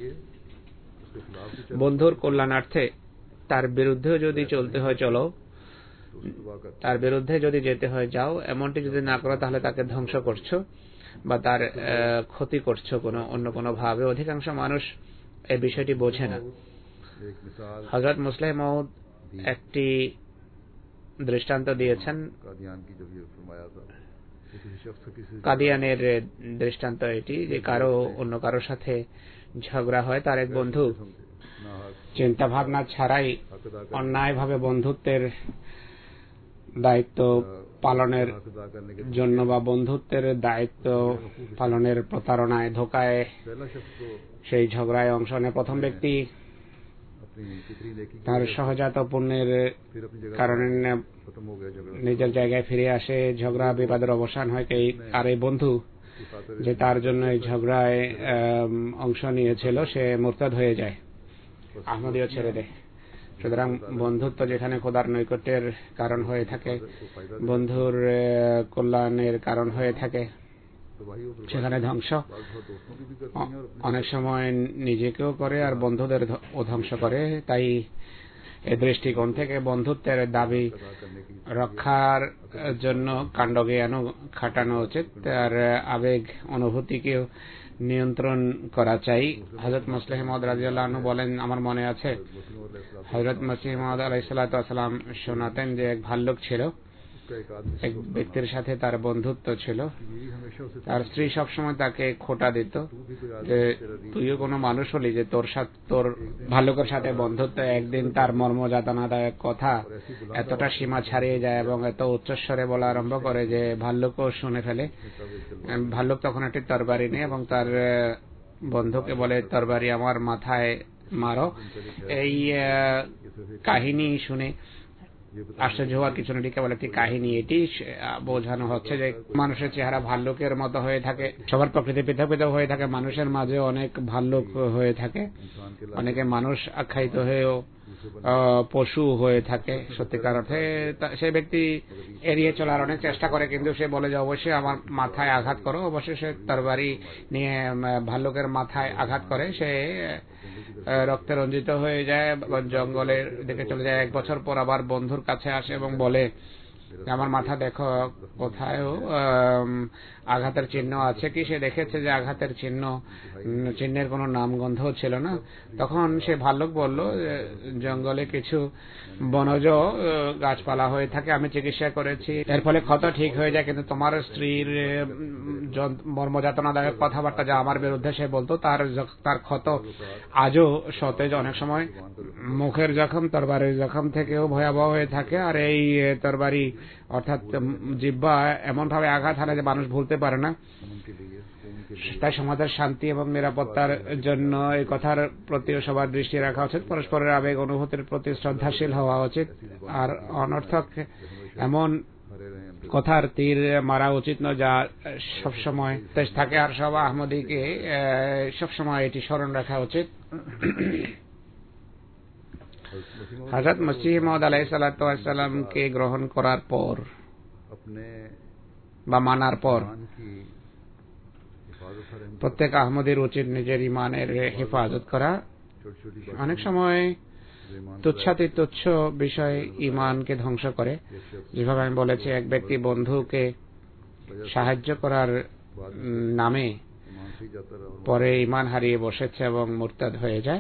বন্ধুর কল্যাণার্থে তার বিরুদ্ধেও যদি চলতে হয় চলো, তার বিরুদ্ধে যদি যেতে হয় যাও। এমনটি যদি না করো তাহলে তাকে ধ্বংস করছো বা তার ক্ষতি করছো অন্য কোনো ভাবে। অধিকাংশ মানুষ এই বিষয়টি বোঝে না। হযরত মুসলিম মাউদ একটি দৃষ্টান্ত দিয়েছেন, কাদিয়ানের দৃষ্টান্ত এটি, যে কারো অন্য কারো সাথে ঝগড়া হয়, তার এক বন্ধু চিন্তা ভাবনা ছাড়াই অন্যায়ভাবে বন্ধুত্বের দায়িত্ব পালনের জন্য বা বন্ধুত্বের দায়িত্ব পালনের প্রতারণায় ধোকায় সেই ঝগড়ায় অংশ নেয়। প্রথম ব্যক্তি তার সহজাত পুণ্যের কারণে নিজের জায়গায় ফিরে আসে, ঝগড়া বিবাদের অবসান হয়। আর এই বন্ধু যে তার জন্য এই ঝগড়ায় অংশ নিয়েছিল সে মুরতাদ হয়ে যায়, আহমদীয় ছেড়ে দেয়। সুতরাং বন্ধুত্ব যেখানে খোদার নৈকট্যের কারণ হয়ে থাকে, বন্ধুর কল্যাণের কারণ হয়ে থাকে, সেখানে ধ্বংস অনেক সময় নিজেকেও করে আর বন্ধুদের ধ্বংস করে। তাই এই দৃষ্টিকোণ থেকে বন্ধুত্বের দাবি রক্ষার জন্য কাণ্ডজ্ঞান খাটানো উচিত, আর আবেগ অনুভূতিকেও নিয়ন্ত্রণ করা চাই। হযরত মুসলিম মাউদ রাদিয়াল্লাহু আনহু বলেন, আমার মনে আছে হযরত মুসলিম মাউদ আলাইহিস সালাতু ওয়াস সালাম শোনাতেন যে এক ভাল্লুক ছিল, এক ব্যক্তির সাথে তার বন্ধুত্ব ছিল। তার স্ত্রী সবসময় তাকে খোঁটা দিত যে তুইও কোনো মানুষ হলি যে তোর ভাল্লুকের সাথে বন্ধুত্ব। একদিন তার মর্মযাতনাদায়ক কথা এতটা সীমা ছাড়িয়ে যায় এবং এত উচ্চস্বরে বলা আরম্ভ করে যে ভাল্লুকও শুনে ফেলে। ভাল্লুক তখন একটি তরবারি নেয় এবং তার বন্ধুকে বলে, তরবারি আমার মাথায় মারো। এই কাহিনী শুনে আশ্চর্য হওয়ার কিছু নেই, কেবল একটি কাহিনী। এটি বোঝানো হচ্ছে যে মানুষের চেহারা ভাল্লুকের মতো হয়ে থাকে, সবার প্রকৃতি পৃথক পৃথক হয়ে থাকে, মানুষের মাঝে অনেক ভাল্লুক হয়ে থাকে, অনেকে মানুষ আখ্যায়িত হয়েও পশু হয়ে থাকে। সত্যিকার অর্থে সেই ব্যক্তি এড়িয়ে চলার অনেক চেষ্টা করে, কিন্তু সে বলে যে অবশ্যই আমার মাথায় আঘাত করো। অবশ্যই সে তরবারি নিয়ে ভাল্লুকের মাথায় আঘাত করে, সে রক্তে রঞ্জিত হয়ে যায়, জঙ্গলের দিকে চলে যায়। 1 বছর পর আবার বন্ধুর কাছে আসে এবং বলে, আমার মাথা দেখো, কোথাও আঘাতের চিহ্ন আছে কি? সে দেখেছে যে আঘাতের চিহ্নের কোনো নামগন্ধ ছিল না। তখন সে ভাল্লুক বলল, জঙ্গলে কিছু বনজ গাছপালা হয়ে থাকে, আমি চিকিৎসা করেছি, এর ফলে ক্ষত ঠিক হয়ে যায়, কিন্তু তোমার স্ত্রীর মর্মযাতনাদায়ক কথাবার্তা যা আমার বিরুদ্ধে সে বলতো, তার ক্ষত আজও সতেজ। অনেক সময় মুখের জখম তরবারির জখম থেকেও ভয়াবহ হয়ে থাকে। আর এই তরবারি অর্থাৎ জিহ্বা এমন ভাবে আঘাত হানে যে মানুষ ভুলতে পারে না। তাই সমাজের শান্তি এবং নিরাপত্তার জন্য এই কথার প্রতিও সবার দৃষ্টি রাখা উচিত, পরস্পরের আবেগ অনুভূতির প্রতি শ্রদ্ধাশীল হওয়া উচিত। আর অনর্থক এমন কথার তীর মারা উচিত নয় যা সবসময় তেজ থাকে। আর সব আহমদীকে সবসময় এটি স্মরণ রাখা উচিত। হযরত মসিহ মাউদ আলাইহিস সালাতু ওয়াস সালামকে গ্রহণ করার পর বা মানার পর প্রত্যেক আহমদীর উচিত নিজের ইমানের হেফাজত করা। অনেক সময় তুচ্ছাতি তুচ্ছ বিষয় ইমানকে ধ্বংস করে। যেভাবে আমি বলেছি, এক ব্যক্তি বন্ধুকে সাহায্য করার নামে পরে ইমান হারিয়ে বসেছে এবং মুরতাদ হয়ে যায়।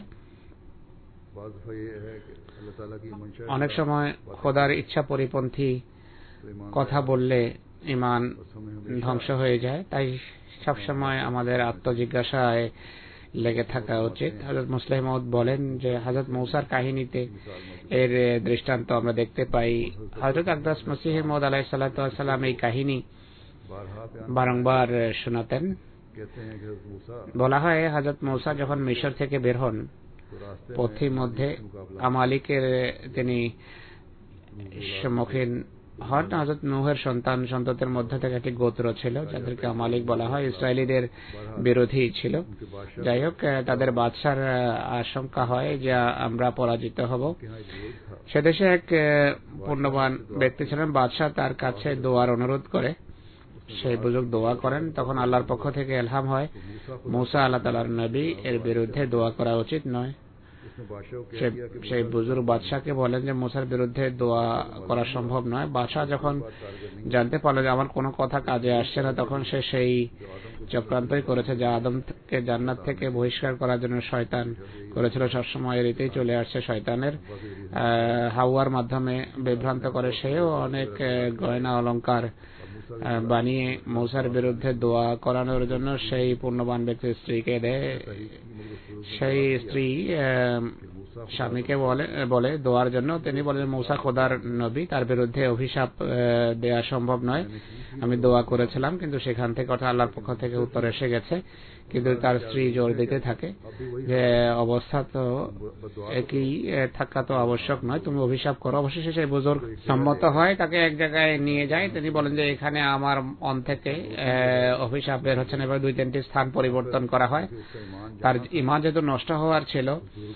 অনেক সময় খোদার ইচ্ছা পরিপন্থী কথা বললে ইমান ধ্বংস হয়ে যায়। তাই সবসময় আমাদের আত্মজিজ্ঞাসায় লেগে থাকা উচিত। হযরত মুসলিম মাউদ বলেন যে হযরত মূসার কাহিনীতে এর দৃষ্টান্ত আমরা দেখতে পাই। হযরত আকদাস মসিহ মাউদ আলাইহিস সালাতু ওয়াস সালাম এই কাহিনী বারংবার শোনাতেন। বলা হয় হযরত মূসা যখন মিশর থেকে বের হন, পথের মধ্যে আমালিকের তিনি সম্মুখীন হন। হযরত নূহের সন্তানদের মধ্যে থেকে একটি গোত্র ছিল যাদেরকে আমালিক বলা হয়, ইসরায়েলীদের বিরোধী ছিল। যাই হোক, তাদের বাদশার আশঙ্কা হয় যে আমরা পরাজিত হব। সেদেশে এক পুণ্যবান ব্যক্তি ছিলেন। বাদশাহ তার কাছে দোয়ার অনুরোধ করে, সেই বুজুর্গ দোয়া করেন। তখন আল্লাহর পক্ষ থেকে ইলহাম হয়, মূসা আল্লাহ তাআলার নবী, এর বিরুদ্ধে দোয়া করা উচিত নয়। সেই বুজুর্গ বাদশাহকে বলেন যে মূসার বিরুদ্ধে দোয়া করা সম্ভব নয়। বাদশাহ যখন জানতে পারল যে আমার কোনো কথা কাজে আসছে না, তখন সে সেই চক্রান্তই করেছে যা আদমকে জান্নাত থেকে বহিষ্কার করার জন্য শয়তান করেছিল। সবসময় রীতি চলে আসছে শয়তানের, হাওয়ার মাধ্যমে বিভ্রান্ত করে। সেও অনেক গয়না অলংকার বানিয়ে মূসার বিরুদ্ধে দোয়া করানোর জন্য সেই পুণ্যবান ব্যক্তির স্ত্রীকে দেয়। সেই স্ত্রী স্বামীকে বলে দোয়ার জন্য। তিনি বলেন মূসা খোদার নবী, তার বিরুদ্ধে অভিশাপ দেয়া সম্ভব নয়। আমি দোয়া করেছিলাম, কিন্তু সেখান থেকে অর্থাৎ আল্লাহর পক্ষ থেকে উত্তর এসে গেছে। কিন্তু তার স্ত্রী জোর দিতে থাকে যে অবস্থা তো একই থাকা তো আবশ্যক নয়, তুমি অভিশাপ করো। অবশেষে সেই বুজুর্গ সম্মত হয়, তাকে এক জায়গায় নিয়ে যায়। তিনি বলেন যে এখানে আমার মন থেকে অভিশাপ বের হচ্ছে না। এবার 2-3টি স্থান পরিবর্তন করা হয়। তার ঈমান যেহেতু নষ্ট হওয়ার ছিল,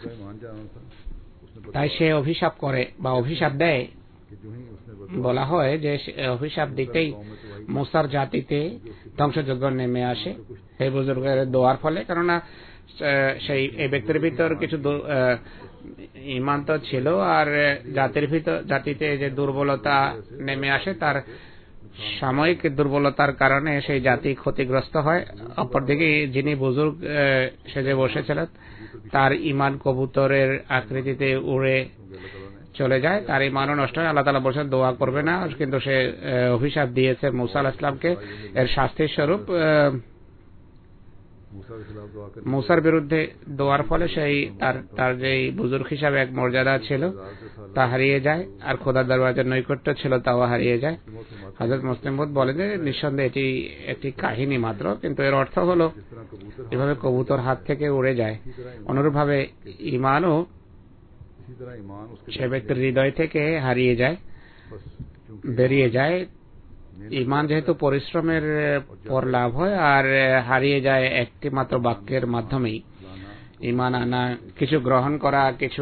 তাই সে অভিশাপ করে বা অভিশাপ দেয়। বলা হয় যে অভিশাপ দিতেই মূসার জাতিতে ধ্বংসযজ্ঞ নেমে আসে এই বুজুর্গের দোয়ার ফলে। কেননা সেই এই ব্যক্তির ভিতর কিছু ঈমান তো ছিল, আর জাতিতে যে দুর্বলতা নেমে আসে, তার সাময়িক দুর্বলতার কারণে সেই জাতি ক্ষতিগ্রস্ত হয়। অপরদিকে যিনি বুজুর্গ সেজে বসেছিলেন, তার ঈমান কবুতরের আকৃতিতে উড়ে চলে যায়, তার ঈমানও নষ্ট হয়। আল্লাহ তাআলা বলেছেন দোয়া করবে না, কিন্তু সে অভিশাপ দিয়েছে মূসা আলাইহিস সালামকে। এর শাস্তির স্বরূপ মূসার বিরুদ্ধে দোয়ার ফলে সেই তার যে বুজুর্গ হিসাবে এক মর্যাদা ছিল তা হারিয়ে যায়, আর খোদার দরবারের নৈকট্য ছিল তাও হারিয়ে যায়। হযরত মুসলিম মাউদ বলেন যে নিঃসন্দেহে এটি একটি কাহিনী মাত্র, কিন্তু এর অর্থ হলো এভাবে কবুতর হাত থেকে উড়ে যায়। অনুরূপভাবে ঈমানও সে ব্যক্তির হৃদয় থেকে হারিয়ে যায়, বেরিয়ে যায়। ঈমান যেহেতু পরিশ্রমের পর লাভ হয়, আর হারিয়ে যায় একটি মাত্র বাক্যের মাধ্যমেই। ঈমান আনা, কিছু গ্রহণ করা, কিছু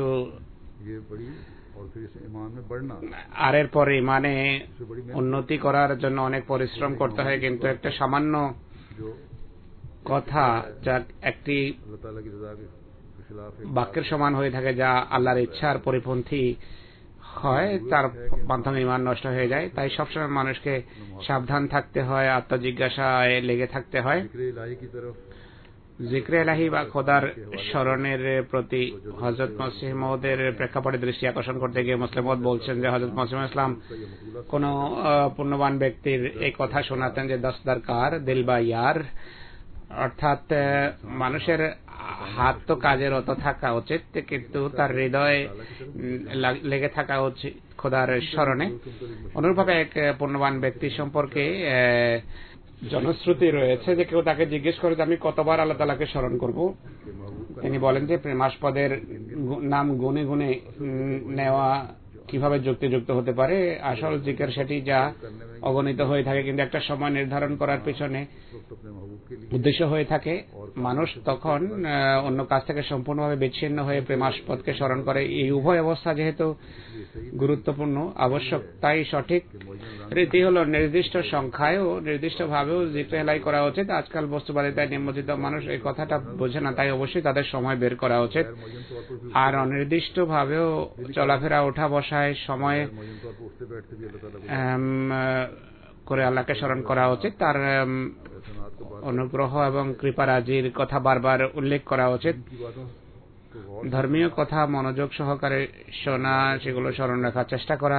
আর এর পর ঈমানে উন্নতি করার জন্য অনেক পরিশ্রম করতে হয়। কিন্তু একটা সামান্য কথা যা একটি বাক্যের সমান হয়ে থাকে, যা আল্লাহর ইচ্ছার পরিপন্থী হয়, তার মাধ্যমে ঈমান নষ্ট হয়ে যায়। তাই সবসময় মানুষকে সাবধান থাকতে হয়, আত্মজিজ্ঞাসায় লেগে থাকতে হয়। জিক্রে ইলাহি বা খোদার স্মরণের প্রতি হযরত মসিহ মাউদের প্রেক্ষাপটে দৃষ্টি আকর্ষণ করতে গিয়ে মুসলিম মাউদ বলছেন যে হযরত মসিহ ইসলাম কোন পুণ্যবান ব্যক্তির এই কথা শোনাতেন যে দস দরকার দিল বা ইয়ার, অর্থাৎ মানুষের হাত তো কাজের অত থাকা উচিত, কিন্তু তার হৃদয় লেগে থাকা উচিত খোদার স্মরণে। অনুরূপভাবে এক পুণ্যবান ব্যক্তি সম্পর্কে জনশ্রুতি রয়েছে যে কেউ তাকে জিজ্ঞেস করে যে আমি কতবার আল্লাহ তাআলাকে স্মরণ করব। তিনি বলেন যে প্রেমাস্পদের নাম গুনে গুনে নেওয়া কিভাবে যুক্তিযুক্ত হতে পারে। আসল জিকির সেটি যা অগণিত হয়ে থাকে, কিন্তু একটা সময় নির্ধারণ করার পিছনে উদ্দেশ্য হয়ে থাকে। মানুষ তখন অন্য কাজ থেকে সম্পূর্ণভাবে বিচ্ছিন্ন হয়ে প্রেমাস্পদকে স্মরণ করে। এই উভয় অবস্থা যেহেতু গুরুত্বপূর্ণ, আবশ্যক, তাই সঠিক রীতি হলো নির্দিষ্ট সংখ্যায় ও নির্দিষ্ট ভাবেও জিক্রে ইলাহি করা উচিত। আজকাল বস্তুবাদিতায় নিমজ্জিত মানুষ এই কথাটা বোঝে না, তাই অবশ্যই তাদের সময় বের করা উচিত। আর অনির্দিষ্ট ভাবেও চলাফেরা, ওঠা বসায় সময় করে আল্লাহকে স্মরণ করা উচিত। তার অনুগ্রহ এবং কৃপারাজির কথা বারবার উল্লেখ করা উচিত। ধর্মীয় কথা মনোযোগ সহকারে শোনা, সেগুলো স্মরণ রাখার চেষ্টা করা,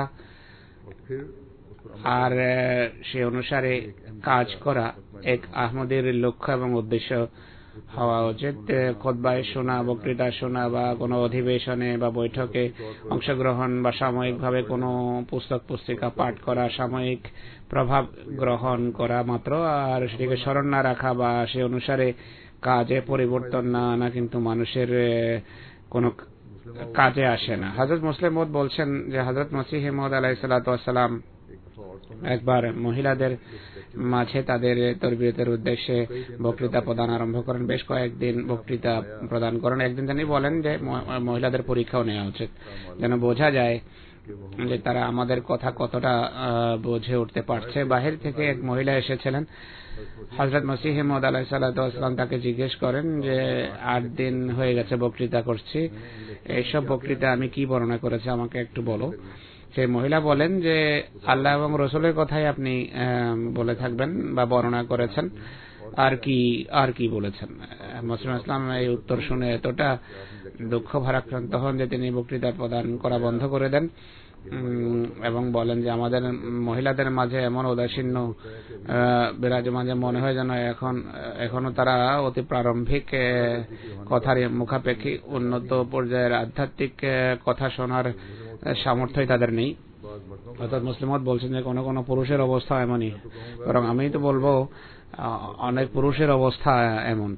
আর সে অনুসারে কাজ করা এক আহমদের লক্ষ্য এবং উদ্দেশ্য হওয়া উচিত। খুতবায় শোনা, বক্তৃতা শোনা বা কোনো অধিবেশনে বা বৈঠকে অংশগ্রহণ বা সাময়িকভাবে কোনো পুস্তক পুস্তিকা পাঠ করা, সাময়িক প্রভাব গ্রহণ করা মাত্র, আর সেটিকে স্মরণ না রাখা বা সে অনুসারে কাজে পরিবর্তন না আনা কিন্তু মানুষের কোনো কাজে আসে না। হযরত মুসলিম মওউদ বলছেন যে হযরত মসিহ মওউদ আলাইহিস সালাতু ওয়াস সালাম একবার মহিলাদের মাঝে তাদের তরবিয়তের উদ্দেশ্যে বক্তৃতা প্রদান আরম্ভ করেন। বেশ কয়েকদিন বক্তৃতা প্রদান করেন। একদিন তিনি বলেন যে মহিলাদের পরীক্ষাও নেওয়া উচিত, যেন বোঝা যায় যে তারা আমাদের কথা কতটা বুঝে উঠতে পারছে। বাহির থেকে এক মহিলা এসেছিলেন। হযরত মসিহ মওউদ আলাইহিস সালাতু ওয়াস সালাম তাকে জিজ্ঞেস করেন যে 8 দিন হয়ে গেছে বক্তৃতা করছি, এইসব বক্তৃতা আমি কি বর্ণনা করেছি আমাকে একটু বলো। সেই মহিলা বলেন যে আল্লাহ এবং রাসূলের কথাই আপনি বলে থাকবেন বা বর্ণনা করেছেন, আর কি বলেছেন। মুসলিম ইসলাম এই উত্তর শুনে এতটা দুঃখ ভারাক্রান্ত হন যে তিনি বক্তৃতা প্রদান করা বন্ধ করে দেন এবং বলেন যে আমাদের মহিলাদের মাঝে এমন ঔদাসীন্য বিরাজমান যে মনে হয় যেন এখনো তারা অতি প্রারম্ভিক কথার মুখাপেক্ষী উন্নত পর্যায়ের আধ্যাত্মিক কথা শোনার সামর্থ্যই তাদের নেই। অর্থাৎ মুসলিম মওউদ বলছেন যে কোন কোন পুরুষের অবস্থা এমনই, বরং আমি তো বলবো অনেক পুরুষের অবস্থা এমন।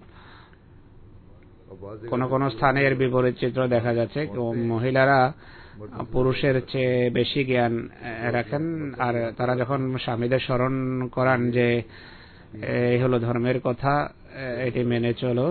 কোন কোন স্থানে এর বিপরীত চিত্র দেখা যাচ্ছে। মহিলারা পুরুষের চেয়ে বেশি জ্ঞান রাখেন, আর তারা যখন স্বামীদের স্মরণ করান যে এই হলো ধর্মের কথা, এটি মেনে চলো,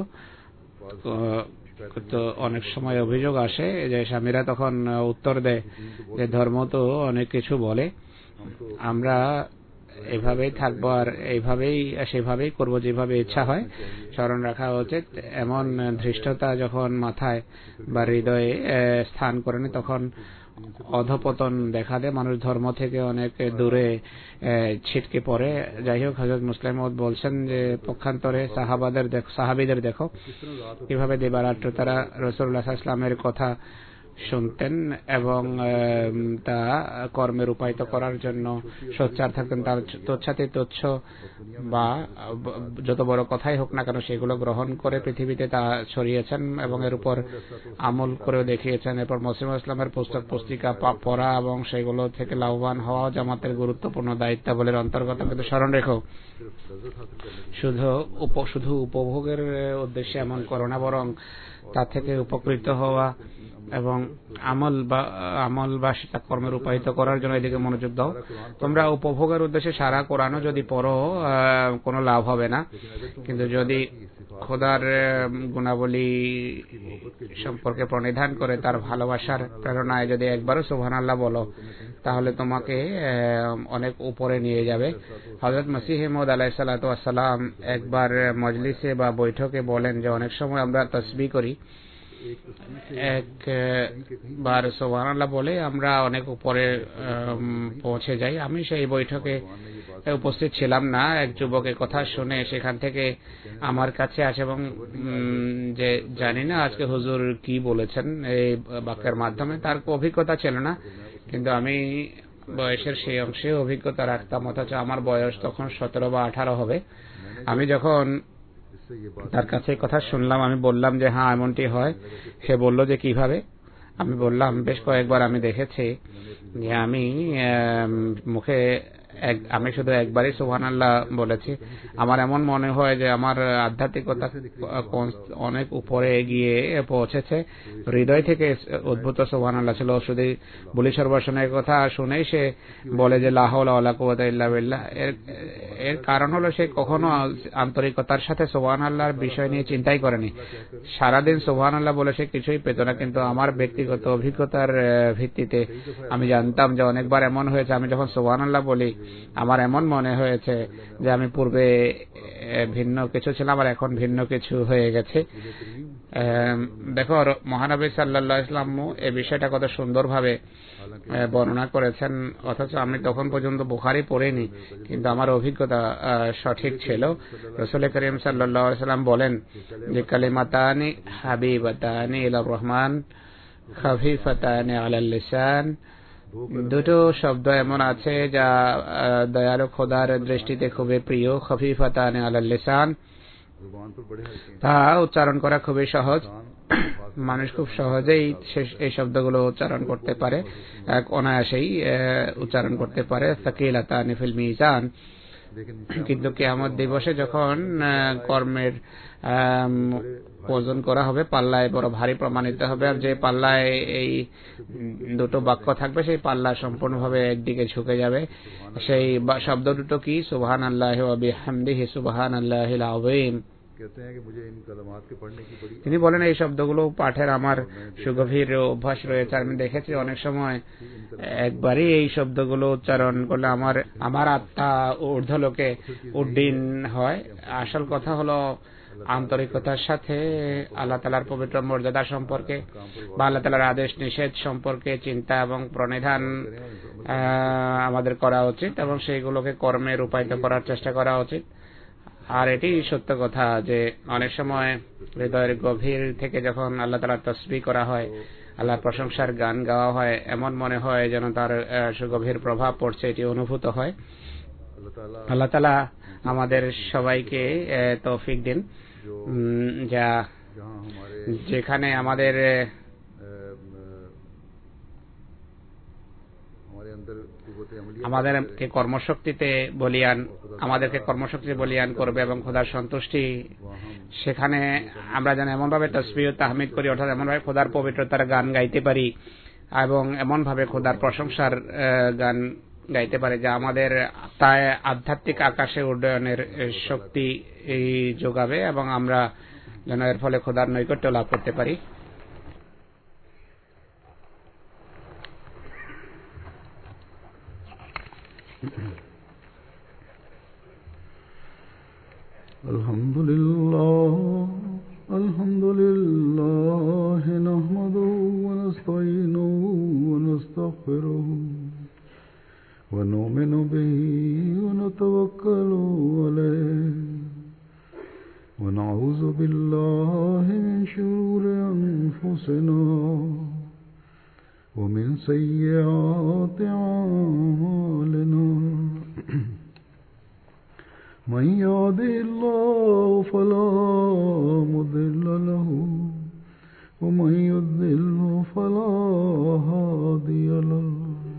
তো অনেক সময় অভিযোগ আসে যে স্বামীরা তখন উত্তর দেয় যে ধর্ম তো অনেক কিছু বলে, আমরা এভাবেই থাকবো আর সেভাবেই করবো যেভাবে ইচ্ছা হয়। স্মরণ রাখা উচিত এমন ধৃষ্টতা যখন মাথায় বা হৃদয়ে স্থান করে নেয় তখন অধপতন দেখা দেয়, মানুষ ধর্ম থেকে অনেক দূরে ছিটকে পড়ে। যাই হোক, হযরত মুসলিম মওউদ বলছেন যে পক্ষান্তরে সাহাবীদের দেখো কিভাবে দিবারাত্র তারা রাসূলুল্লাহ সাল্লাল্লাহু আলাইহি ওয়াসাল্লামের কথা শুনতেন এবং তা কর্মে রূপায়িত করার জন্য সোচ্চার থাকতেন। তার তুচ্ছাতি তুচ্ছ বা যত বড় কথাই হোক না কেন সেগুলো গ্রহণ করে পৃথিবীতে তা ছড়িয়েছেন এবং এর উপর আমল করেও দেখিয়েছেন। এরপর মুসলিম ইসলামের পুস্তক পুস্তিকা পড়া এবং সেগুলো থেকে লাভবান হওয়া জামাতের গুরুত্বপূর্ণ দায়িত্বাবলীর অন্তর্গত। কিন্তু স্মরণ রেখো, শুধু উপভোগের উদ্দেশ্যে এমন করো না, বরং তা থেকে উপকৃত হওয়া এবং আমল বা সেটা কর্মে রূপায়িত করার জন্য এদিকে মনোযোগ দাও। তোমরা উপভোগের উদ্দেশ্যে সারা কোরআনও যদি পড়ো কোনো লাভ হবে না, কিন্তু যদি খোদার গুণাবলী সম্পর্কে প্রণিধান করে তার ভালোবাসার প্রেরণায় যদি একবারও সুবহানাল্লাহ বলো, তাহলে তোমাকে অনেক উপরে নিয়ে যাবে। হযরত মসিহ মওউদ আলাইহিস সালাতু ওয়াস সালাম একবার মজলিসে বা বৈঠকে বলেন যে অনেক সময় আমরা তাসবিহ করি, একবার সুবহানাল্লাহ বলে আমরা অনেক উপরে পৌঁছে যাই। আমি সেই বৈঠকে উপস্থিত ছিলাম না। এক যুবকের কথা শুনে সেখান থেকে আমার কাছে আসে এবং যে জানি না আজকে হুজুর কি বলেছেন এই বাক্যের মাধ্যমে, তার অভিজ্ঞতা ছিল না, কিন্তু আমি বয়সের সেই অংশে অভিজ্ঞতা রাখতাম, অথচ আমার বয়স তখন 17 বা 18 হবে। আমি যখন তার কাছে কথা শুনলাম আমি বললাম যে হ্যাঁ এমনটি হয়। সে বলল যে কিভাবে। আমি বললাম বেশ কয়েকবার আমি দেখেছি যে আমি শুধু একবারই সুবহানাল্লাহ বলেছি, আমার এমন মনে হয় যে আমার আধ্যাত্মিকতা অনেক উপরে এগিয়ে পৌঁছেছে। হৃদয় থেকে উদ্ভূত সুবহানাল্লাহ ছিল। শুধু বলি সর্বশনের কথা শুনেই সে বলে যে লা হাওলা ওয়ালা কুওয়াতা ইল্লা বিল্লাহ। এর কারণ হলো সে কখনো আন্তরিকতার সাথে সুবহানাল্লাহর বিষয় নিয়ে চিন্তাই করেনি। সারাদিন সুবহানাল্লাহ বলে সে কিছুই পেত না, কিন্তু আমার ব্যক্তিগত অভিজ্ঞতার ভিত্তিতে আমি জানতাম যে অনেকবার এমন হয়েছে আমি যখন সুবহানাল্লাহ বলি আমার এমন মনে হয়েছে যে আমি পূর্বে ভিন্ন কিছু ছিলাম আর এখন ভিন্ন কিছু হয়ে গেছে। দেখো মহানবী সাল্লাল্লাহু আলাইহি ওয়াসাল্লাম এই বিষয়টা কত সুন্দরভাবে বর্ণনা করেছেন, অথচ আমি তখন পর্যন্ত বুখারী পড়িনি, কিন্তু আমার অভিজ্ঞতা সঠিক ছিল। রাসূল করিম সাল্লাল্লাহু আলাইহি ওয়াসাল্লাম বলেন যে কালিমাতানি হাবিবাতানি ইলার রহমান খাফিফাতানি আলাল লিসান, দুটো শব্দ এমন আছে যা দয়ালু খোদার দৃষ্টিতে খুবই প্রিয়। খাফিফাতানি আলাল লিসান, তা উচ্চারণ করা খুবই সহজ। মানুষ খুব সহজেই এই শব্দগুলো উচ্চারণ করতে পারে, এক অনায়াসেই উচ্চারণ করতে পারে। সাকিলাতানি ফিল মিজান। কিন্তু কিয়ামত দিবসে যখন কর্মের ওজন করা হবে, পাল্লায় বড় ভারী প্রমাণিত হবে, আর যে পাল্লায় এই দুটো বাক্য থাকবে সেই পাল্লা সম্পূর্ণভাবে একদিকে ঝুঁকে যাবে। সেই শব্দ দুটো কি? সুবহানাল্লাহি ওয়া বিহামদিহি সুবহানাল্লাহিল আযীম। তিনি বলেন এই শব্দগুলো পাঠের আমার সুগভীর অভ্যাস রয়েছে। আমি দেখেছি অনেক সময় একবারই এই শব্দগুলো উচ্চারণ করলে আমার আত্মা ঊর্ধ্বলোকে উড্ডীন হয়। আসল কথা হলো আন্তরিকতার সাথে আল্লাহ তাআলার পবিত্র মর্যাদা সম্পর্কে বা আল্লাহ তাআলার আদেশ নিষেধ সম্পর্কে চিন্তা এবং প্রণিধান আমাদের করা উচিত এবং সেইগুলোকে কর্মে রূপায়িত করার চেষ্টা করা উচিত। আর এটি সত্য কথা যে অনেক সময় হৃদয়ের গভীর থেকে যখন আল্লাহ তাআলার তাসবিহ করা হয়, আল্লাহর প্রশংসার গান গাওয়া হয়, এমন মনে হয় যেন তার সুগভীর প্রভাব পড়ছে, এটি অনুভূত হয়। আল্লাহ তাআলা আমাদের সবাইকে তৌফিক দিন, যা যেখানে আমাদেরকে কর্মশক্তিতে বলিয়ান করবে এবং খোদার সন্তুষ্টি, সেখানে আমরা যেন এমন ভাবে তাসবিহ তাহমিদ করি, অর্থাৎ এমন ভাবে খোদার পবিত্রতার গান গাইতে পারি এবং এমন ভাবে খোদার প্রশংসার গান গাইতে পারি যা আমাদের তাই আধ্যাত্মিক আকাশে উড্ডয়নের শক্তি যোগাবে এবং আমরা যেন এর ফলে খোদার নৈকট্য লাভ করতে পারি। আলহামদুলিল্লাহ নাহমাদুহু ওয়া নাস্তাঈনুহু ওয়া নাস্তাগফিরুহু ওয়া নু'মিনু বিহি ওয়া নাতাওয়াক্কালু আলাইহি ওয়া নাউযু বিল্লাহি মিন শুরুরি আনফুসিনা ওয়া মিন সাইয়্যাতি আ'মালিনা। من يهده الله فلا مضل له ومن يضلل فلا هادي له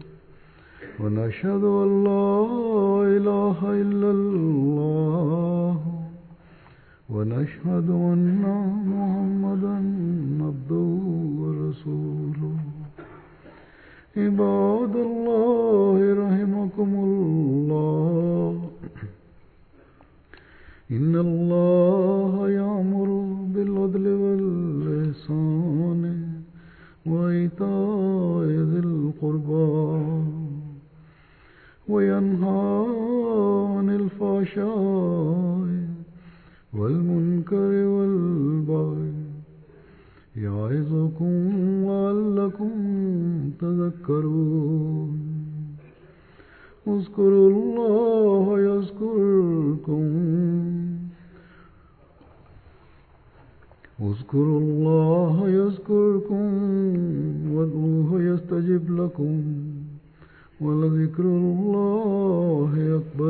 ونشهد أن لا إله إلا الله ونشهد أن محمدا عبده ورسوله. عباد الله رحمكم الله، إن الله يأمر بالعدل والإحسان وإيتاء ذي القربى وينهى عن الفحشاء والمنكر والبغي يعظكم لعلكم تذكرون. اذكروا الله يذكركم وادعوه يستجب لكم ولذكر الله أكبر.